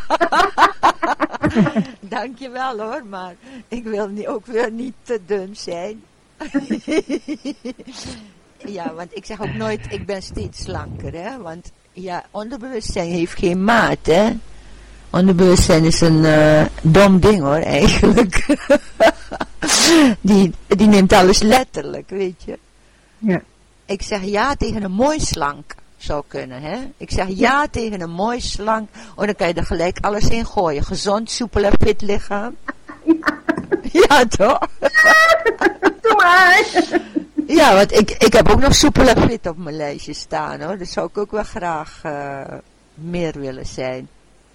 Dankjewel hoor, maar ik wil niet, ook weer niet te dun zijn. Ja, want ik zeg ook nooit, ik ben steeds slanker, hè. Want ja, onderbewustzijn heeft geen maat, hè. Onderbewustzijn is een uh, dom ding hoor, eigenlijk. die, die neemt alles letterlijk, weet je. Ja. Ik zeg ja tegen een mooi slank. Zou kunnen, hè. Ik zeg ja tegen een mooi slank. Oh, dan kan je er gelijk alles in gooien. Gezond, soepel en fit lichaam. Ja, toch? Doe maar. Ja, want ik, ik heb ook nog soepel en fit op mijn lijstje staan, hoor. Dat zou ik ook wel graag uh, meer willen zijn.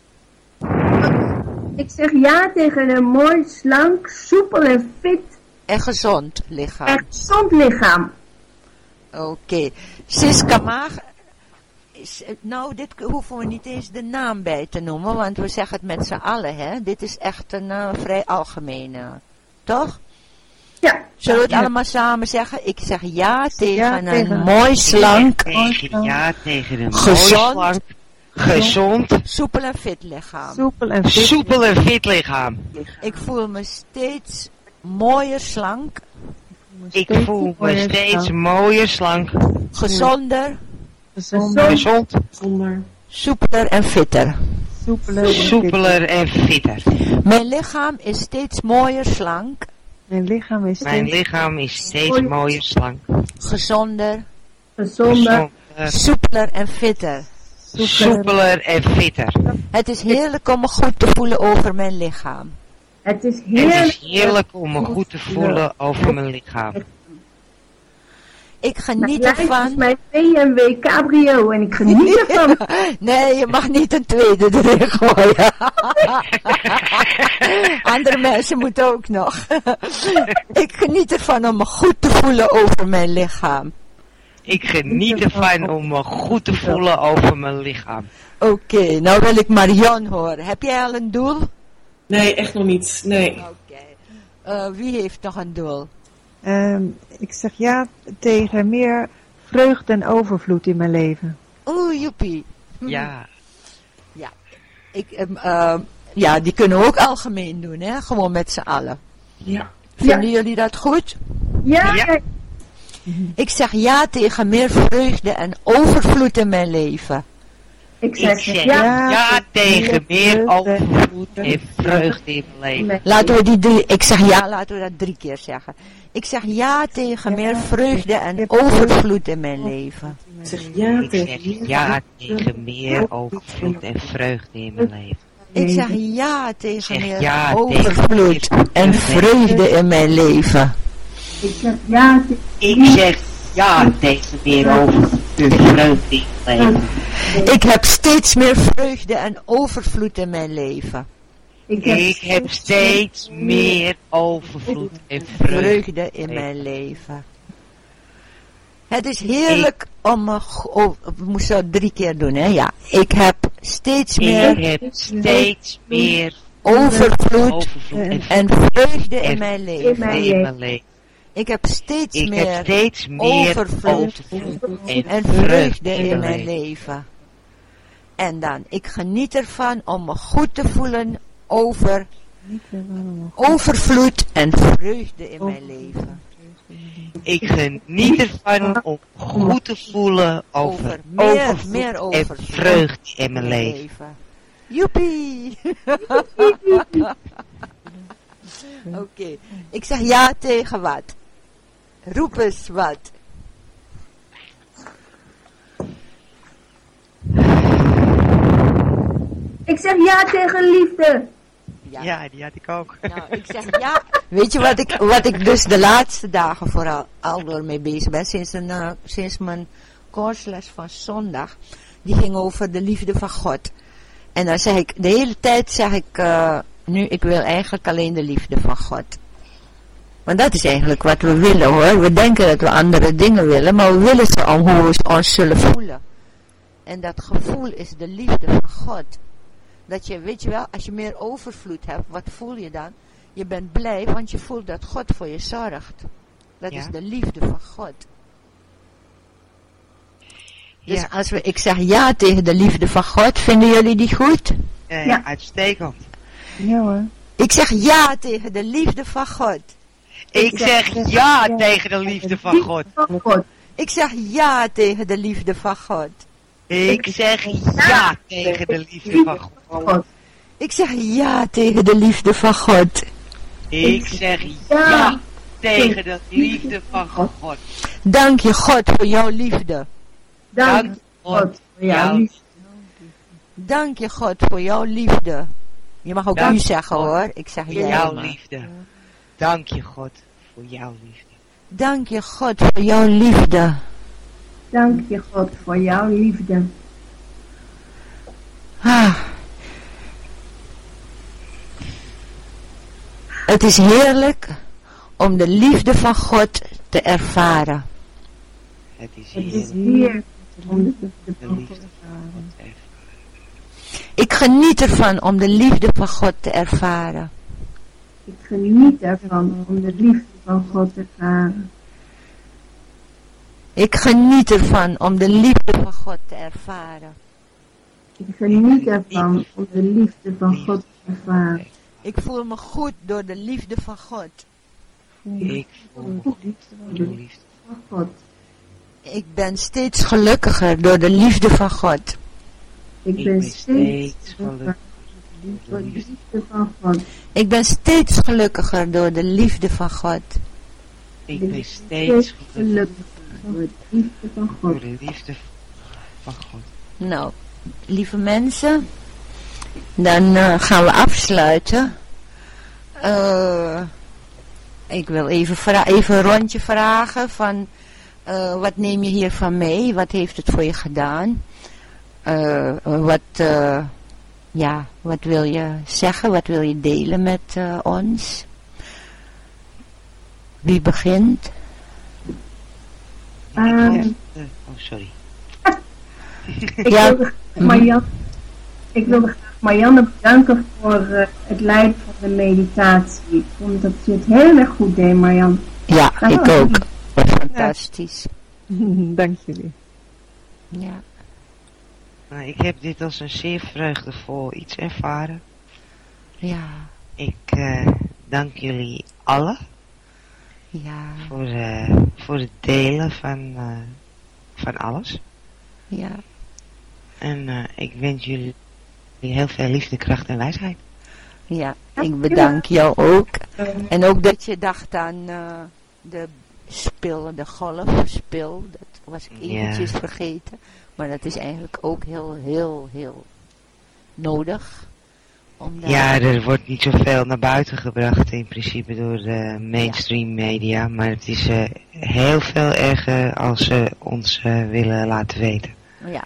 Ik zeg ja tegen een mooi, slank, soepel en fit En gezond lichaam. en gezond lichaam. Oké. Okay. Siska Maag. Is, nou, dit hoeven we niet eens de naam bij te noemen, want we zeggen het met z'n allen, hè. Dit is echt een uh, vrij algemene, toch? Ja. Zullen we het Ja. allemaal samen zeggen? Ik zeg ja tegen Ja, een tegen- mooi slank, Tegen, ja, tegen een Gezond. mooi slank, gezond, soepel en fit lichaam. Soepel en fit. soepel en fit lichaam. Ik voel me steeds mooier slank, Ik voel me steeds mooier, slank, gezonder, gezonder, gezond, Zonder. soepeler en fitter. soepeler en fit. soepeler en fitter. Mijn lichaam is steeds mooier slank, Mijn lichaam is Mijn steeds lichaam is steeds mooier, slank, Gezonder. gezonder, gezonder, soepeler en fitter. soepeler en fitter. Het is heerlijk om me goed te voelen over mijn lichaam. Het is Het heerlijk. is heerlijk om me goed te voelen over mijn lichaam. Ik Mijn geniet lijf is ervan. mijn B M W Cabrio en ik geniet ervan. Nee, je mag niet een tweede erin gooien. Andere mensen moeten ook nog. Ik geniet ervan om me goed te voelen over mijn lichaam. Ik geniet ervan om me goed te voelen over mijn lichaam. Oké, okay, nou wil ik Marion horen. Heb jij al een doel? Nee, echt nog niet. Nee. Oké. Okay. Uh, wie heeft nog een doel? Um, ik zeg ja tegen meer vreugde en overvloed in mijn leven. Oeh, joepie. Ja. Ja. Ik, um, uh, ja, die kunnen we ook algemeen doen, hè? Gewoon met z'n allen. Ja. Vinden Ja. jullie dat goed? Ja, Ja. Ik zeg ja tegen meer vreugde en overvloed in mijn leven. ik Ik zeg zeg ja. ja tegen meer overvloed en vreugde in mijn leven. Laten we die drie, ik zeg ja, laten we dat drie keer zeggen. Ik zeg ja tegen meer vreugde en overvloed in mijn leven. Ik zeg ja Ik zeg tegen ja tegen meer overvloed en vreugde in mijn leven. Ik zeg ja tegen zeg meer ja overvloed tegen meer en vreugde in mijn leven. Ik zeg ja. te- Ik zeg ja tegen meer overvloed en vreugde in mijn leven. Ik heb steeds meer vreugde en overvloed in mijn leven. Ik heb, ik heb steeds meer overvloed en vreugde, vreugde in mijn leven. Het is heerlijk ik, om... Oh, we moesten dat drie keer doen, hè? Ja. Ik heb steeds meer... Ik heb steeds meer... Overvloed, overvloed en, en vreugde in, en mijn leven. In mijn leven. Ik heb steeds ik meer, heb steeds meer overvloed, overvloed en, en vreugde in, in mijn leven. En dan, ik geniet ervan om me goed te voelen over overvloed en vreugde in mijn leven. Ik geniet ervan om goed te voelen over, over meer, overvloed meer overvloed en vreugde in mijn leven. leven. Joepie! Oké, okay. Ik zeg ja tegen wat? Roep eens wat. Ik zeg ja tegen liefde. Ja, ja die had ik ook. Nou, ik zeg ja. Weet je wat ik, wat ik dus de laatste dagen vooral al door mee bezig ben, sinds, een, uh, sinds mijn koersles van zondag, die ging over de liefde van God. En dan zeg ik, de hele tijd zeg ik, uh, nu, ik wil eigenlijk alleen de liefde van God. Want dat is eigenlijk wat we willen hoor. We denken dat we andere dingen willen, maar we willen ze om hoe we ons zullen voelen. En dat gevoel is de liefde van God. Dat je, weet je wel, als je meer overvloed hebt, wat voel je dan? Je bent blij, want je voelt dat God voor je zorgt. Dat ja. is de liefde van God. Dus ja. als we, ik zeg ja tegen de liefde van God, vinden jullie die goed? Uh, ja, uitstekend. Ja hoor. Ik zeg ja tegen de liefde van God. Ik, ik zeg, zeg ja, ja tegen de liefde van God. God. Ik zeg ja tegen de liefde van God. Ik zeg ja tegen de liefde van God. Ik zeg ja tegen de liefde van God. Ik zeg ja tegen de liefde van God. Dank je God voor jouw liefde. Dank je God voor jouw liefde. Dank je God voor jouw liefde. Je mag ook Dank u zeggen God hoor. Ik zeg voor jouw liefde. Dank je God voor jouw liefde. Dank je God voor jouw liefde. Dank je God voor jouw liefde. Ah. Het is heerlijk om de liefde van God te ervaren. Het is heerlijk om de liefde van God te ervaren. Ik geniet ervan om de liefde van God te ervaren. Ik geniet ervan om de liefde van God te ervaren. Ik geniet ervan om de liefde van God te ervaren. Ik geniet ervan om de liefde van God te ervaren. Ik voel me goed door de liefde van God. Ik voel me goed door de liefde van God. Ik ben steeds gelukkiger door de liefde van God. Ik ben steeds gelukkiger door de liefde van God. Ik ben steeds gelukkiger door de liefde van God. Ik ben steeds gelukkiger door de liefde van God. Door de liefde van God. Nou, lieve mensen, dan uh, gaan we afsluiten. Uh, ik wil even, vra- even een rondje vragen van uh, wat neem je hiervan mee? Wat heeft het voor je gedaan? Uh, wat, uh, ja, wat wil je zeggen? Wat wil je delen met uh, ons? Wie begint? Um, oh, sorry. ik, ja. wilde Marianne, ik wilde graag Marianne bedanken voor uh, het leiden van de meditatie. Ik vond dat je het heel erg goed deed, Marianne. Ja, nou, ik ook. Fantastisch. Ja. Dank jullie. Ja. Nou, ik heb dit als een zeer vreugdevol iets ervaren. Ja. Ik uh, dank jullie allen. Ja. Voor, uh, voor het delen van, uh, van alles. Ja. En uh, ik wens jullie heel veel liefde, kracht en wijsheid. Ja, ik bedank jou ook. En ook dat je dacht aan uh, de spil, de golfspil. Dat was ik eventjes ja. vergeten. Maar dat is eigenlijk ook heel, heel, heel nodig. Om daar... Ja, er wordt niet zoveel naar buiten gebracht in principe door de mainstream media. Maar het is uh, heel veel erger als ze ons uh, willen laten weten. Ja.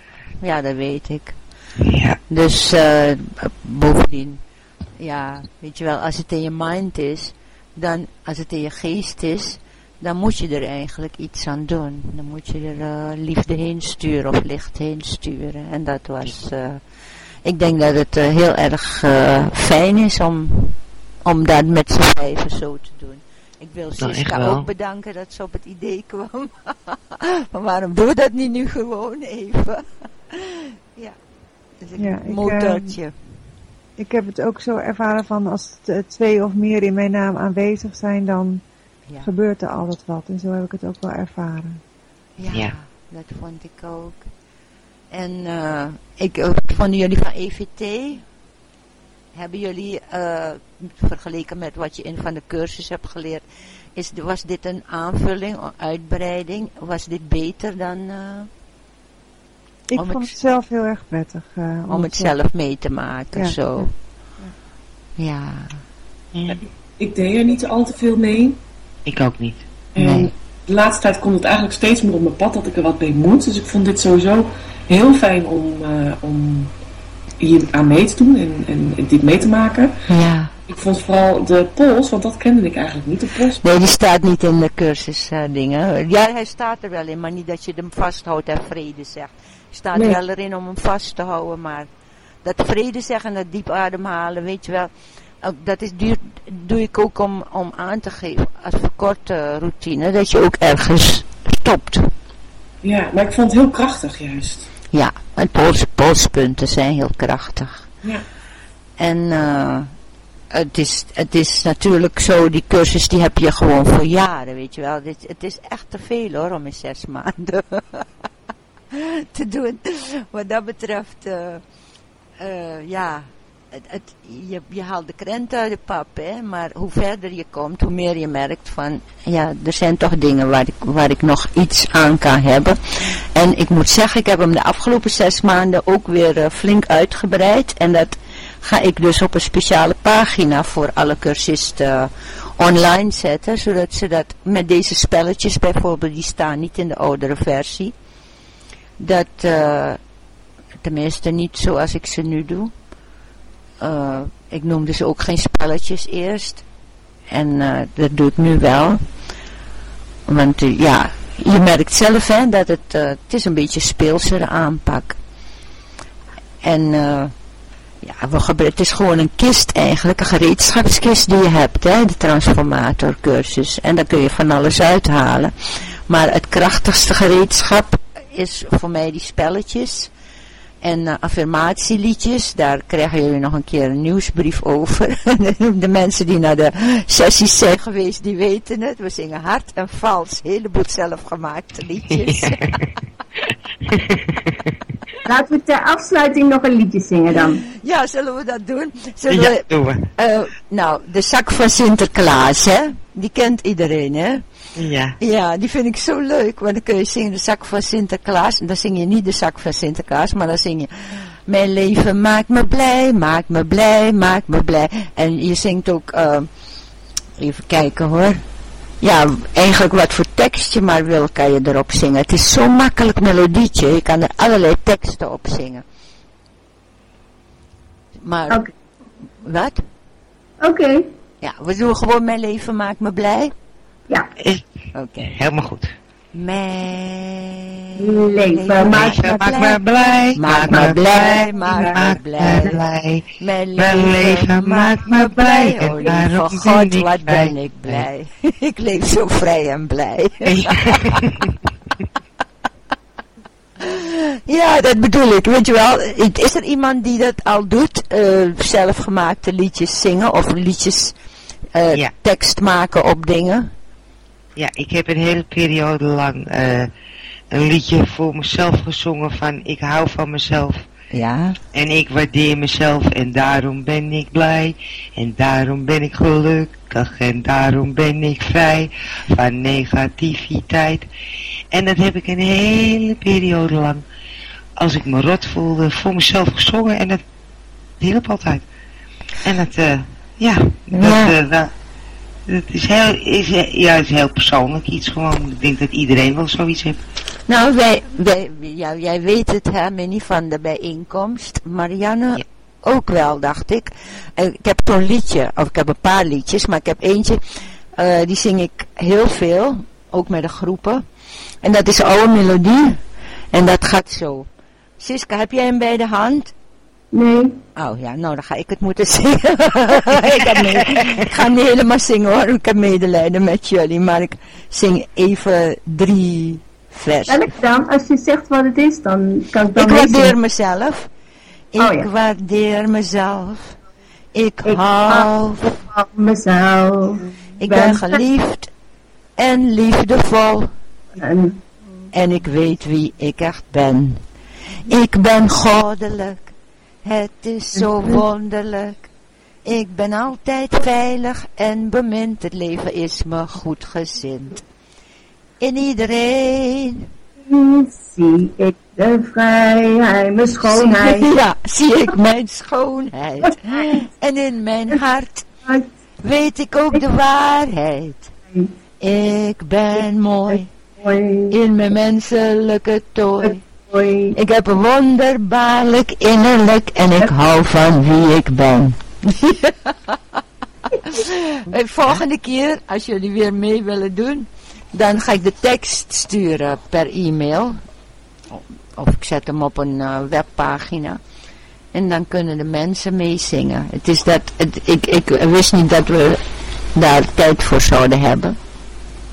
ja, dat weet ik. Ja. Dus uh, bovendien, ja, weet je wel, als het in je mind is, dan, als het in je geest is, dan moet je er eigenlijk iets aan doen. Dan moet je er uh, liefde heen sturen of licht heen sturen. En dat was, uh, ik denk dat het uh, heel erg uh, fijn is om, om dat met z'n vijven zo te doen. Ik wil Siska nou, ook bedanken dat ze op het idee kwam. Maar waarom doe dat niet nu gewoon even? Ja, dus ik ja, een motortje. Ik, uh, ik heb het ook zo ervaren van als t- twee of meer in mijn naam aanwezig zijn, dan ja. gebeurt er altijd wat. En zo heb ik het ook wel ervaren. Ja, ja. Dat vond ik ook. En uh, ik uh, vonden jullie van E V T... Hebben jullie, uh, vergeleken met wat je in van de cursus hebt geleerd, is, was dit een aanvulling, een uitbreiding? Was dit beter dan... Uh, ik vond het, het zelf heel erg prettig. Uh, om, om het zelf zelf mee te maken, ja, zo. Ja. Ja. ja. ja. Ik deed er niet al te veel mee. Ik ook niet. En nee. De laatste tijd komt het eigenlijk steeds meer op mijn pad dat ik er wat mee moet. Dus ik vond dit sowieso heel fijn om... Uh, om hier aan mee te doen en, en dit mee te maken. Ja. Ik vond vooral de pols, want dat kende ik eigenlijk niet, de pols. Nee, die staat niet in de cursus uh, dingen. Ja, hij staat er wel in, maar niet dat je hem vasthoudt en vrede zegt. Staat nee. wel erin om hem vast te houden, maar dat vrede zeggen, dat diep ademhalen, weet je wel, dat is duur, doe ik ook om, om aan te geven als verkorte routine, dat je ook ergens stopt. Ja, maar ik vond het heel krachtig juist. Ja, en pols, polspunten zijn heel krachtig. Ja. En uh, het, is, het is natuurlijk zo, die cursus die heb je gewoon voor jaren, weet je wel. Het, het is echt te veel hoor, om in zes maanden te doen. Wat dat betreft, uh, uh, ja, het, het, je, je haalt de krent uit de pap, hè. Maar hoe verder je komt, hoe meer je merkt van, ja, er zijn toch dingen waar ik, waar ik nog iets aan kan hebben. En ik moet zeggen, ik heb hem de afgelopen zes maanden ook weer uh, flink uitgebreid. En dat ga ik dus op een speciale pagina voor alle cursisten uh, online zetten. Zodat ze dat met deze spelletjes bijvoorbeeld, die staan niet in de oudere versie. Dat, uh, tenminste niet zoals ik ze nu doe. Uh, ik noemde ze ook geen spelletjes eerst. En uh, dat doe ik nu wel. Want uh, ja, je merkt zelf hè, dat het, uh, het is een beetje speelsere aanpak. En uh, ja, we gebruiken, het is gewoon een kist eigenlijk, een gereedschapskist die je hebt, hè, de transformatorcursus. En daar kun je van alles uithalen. Maar het krachtigste gereedschap is voor mij die spelletjes. En uh, affirmatieliedjes, daar krijgen jullie nog een keer een nieuwsbrief over. De mensen die naar de sessies zijn geweest, die weten het. We zingen hard en vals, een heleboel zelfgemaakte liedjes. Laten we ter afsluiting nog een liedje zingen dan. Ja, zullen we dat doen? Zullen ja, we, doen we. Uh, nou, de zak van Sinterklaas, hè? Die kent iedereen, hè? Ja. Ja, die vind ik zo leuk, want dan kun je zingen de zak van Sinterklaas. En dan zing je niet de zak van Sinterklaas, maar dan zing je... Mijn leven maakt me blij, maakt me blij, maakt me blij. En je zingt ook... Uh, even kijken hoor. Ja, eigenlijk wat voor tekst je maar wil, kan je erop zingen. Het is zo'n makkelijk melodietje, je kan er allerlei teksten op zingen. Maar... Oké. Okay. Wat? Oké. Okay. Ja, we doen gewoon mijn leven maakt me blij. Ja. Oké. Okay. Helemaal goed. Mijn leven maakt me blij. Maakt me blij, maakt me blij. Mijn leven maakt me blij. Oh lieve God, wat ben ik blij. Ik leef zo vrij en blij. Ja, dat bedoel ik. Weet je wel, is er iemand die dat al doet? Uh, zelfgemaakte liedjes zingen of liedjes uh, ja. tekst maken op dingen? Ja, ik heb een hele periode lang uh, een liedje voor mezelf gezongen van ik hou van mezelf. Ja. En ik waardeer mezelf en daarom ben ik blij. En daarom ben ik gelukkig en daarom ben ik vrij van negativiteit. En dat heb ik een hele periode lang, als ik me rot voelde, voor mezelf gezongen. En dat hielp altijd. En dat, uh, ja, dat... Ja. Uh, dat Het is heel, is, ja, het is heel persoonlijk iets gewoon. Ik denk dat iedereen wel zoiets heeft. Nou, wij, wij, ja, jij weet het, hè, Minnie, van de bijeenkomst. Marianne Ja. ook wel, dacht ik. Uh, ik heb zo'n liedje, of ik heb een paar liedjes, maar ik heb eentje, uh, die zing ik heel veel, ook met de groepen. En dat is een oude melodie. En dat gaat zo. Siska, heb jij hem bij de hand? Nee. Oh ja, nou dan ga ik het moeten zingen. ik, heb mee, ik ga niet helemaal zingen hoor, ik heb medelijden met jullie, maar ik zing even drie versen. Welk dan? Als je zegt wat het is, dan kan ik dan Ik waardeer mezelf. Ik Oh, ja. waardeer mezelf. Ik, Ik hou. van mezelf. Ik ben geliefd en liefdevol. En En ik weet wie ik echt ben. Ik ben goddelijk. Het is zo wonderlijk. Ik ben altijd veilig en bemind. Het leven is me goed gezind. In iedereen. zie ik de vrijheid, mijn schoonheid. Ja, zie ik mijn schoonheid. En in mijn hart weet ik ook de waarheid. Ik ben mooi in mijn menselijke tooi. Ik heb een wonderbaarlijk innerlijk en ik hou van wie ik ben. Volgende keer, als jullie weer mee willen doen, dan ga ik de tekst sturen per e-mail. Of ik zet hem op een uh, webpagina. En dan kunnen de mensen meezingen. Het is dat, het, ik, ik wist niet dat we daar tijd voor zouden hebben.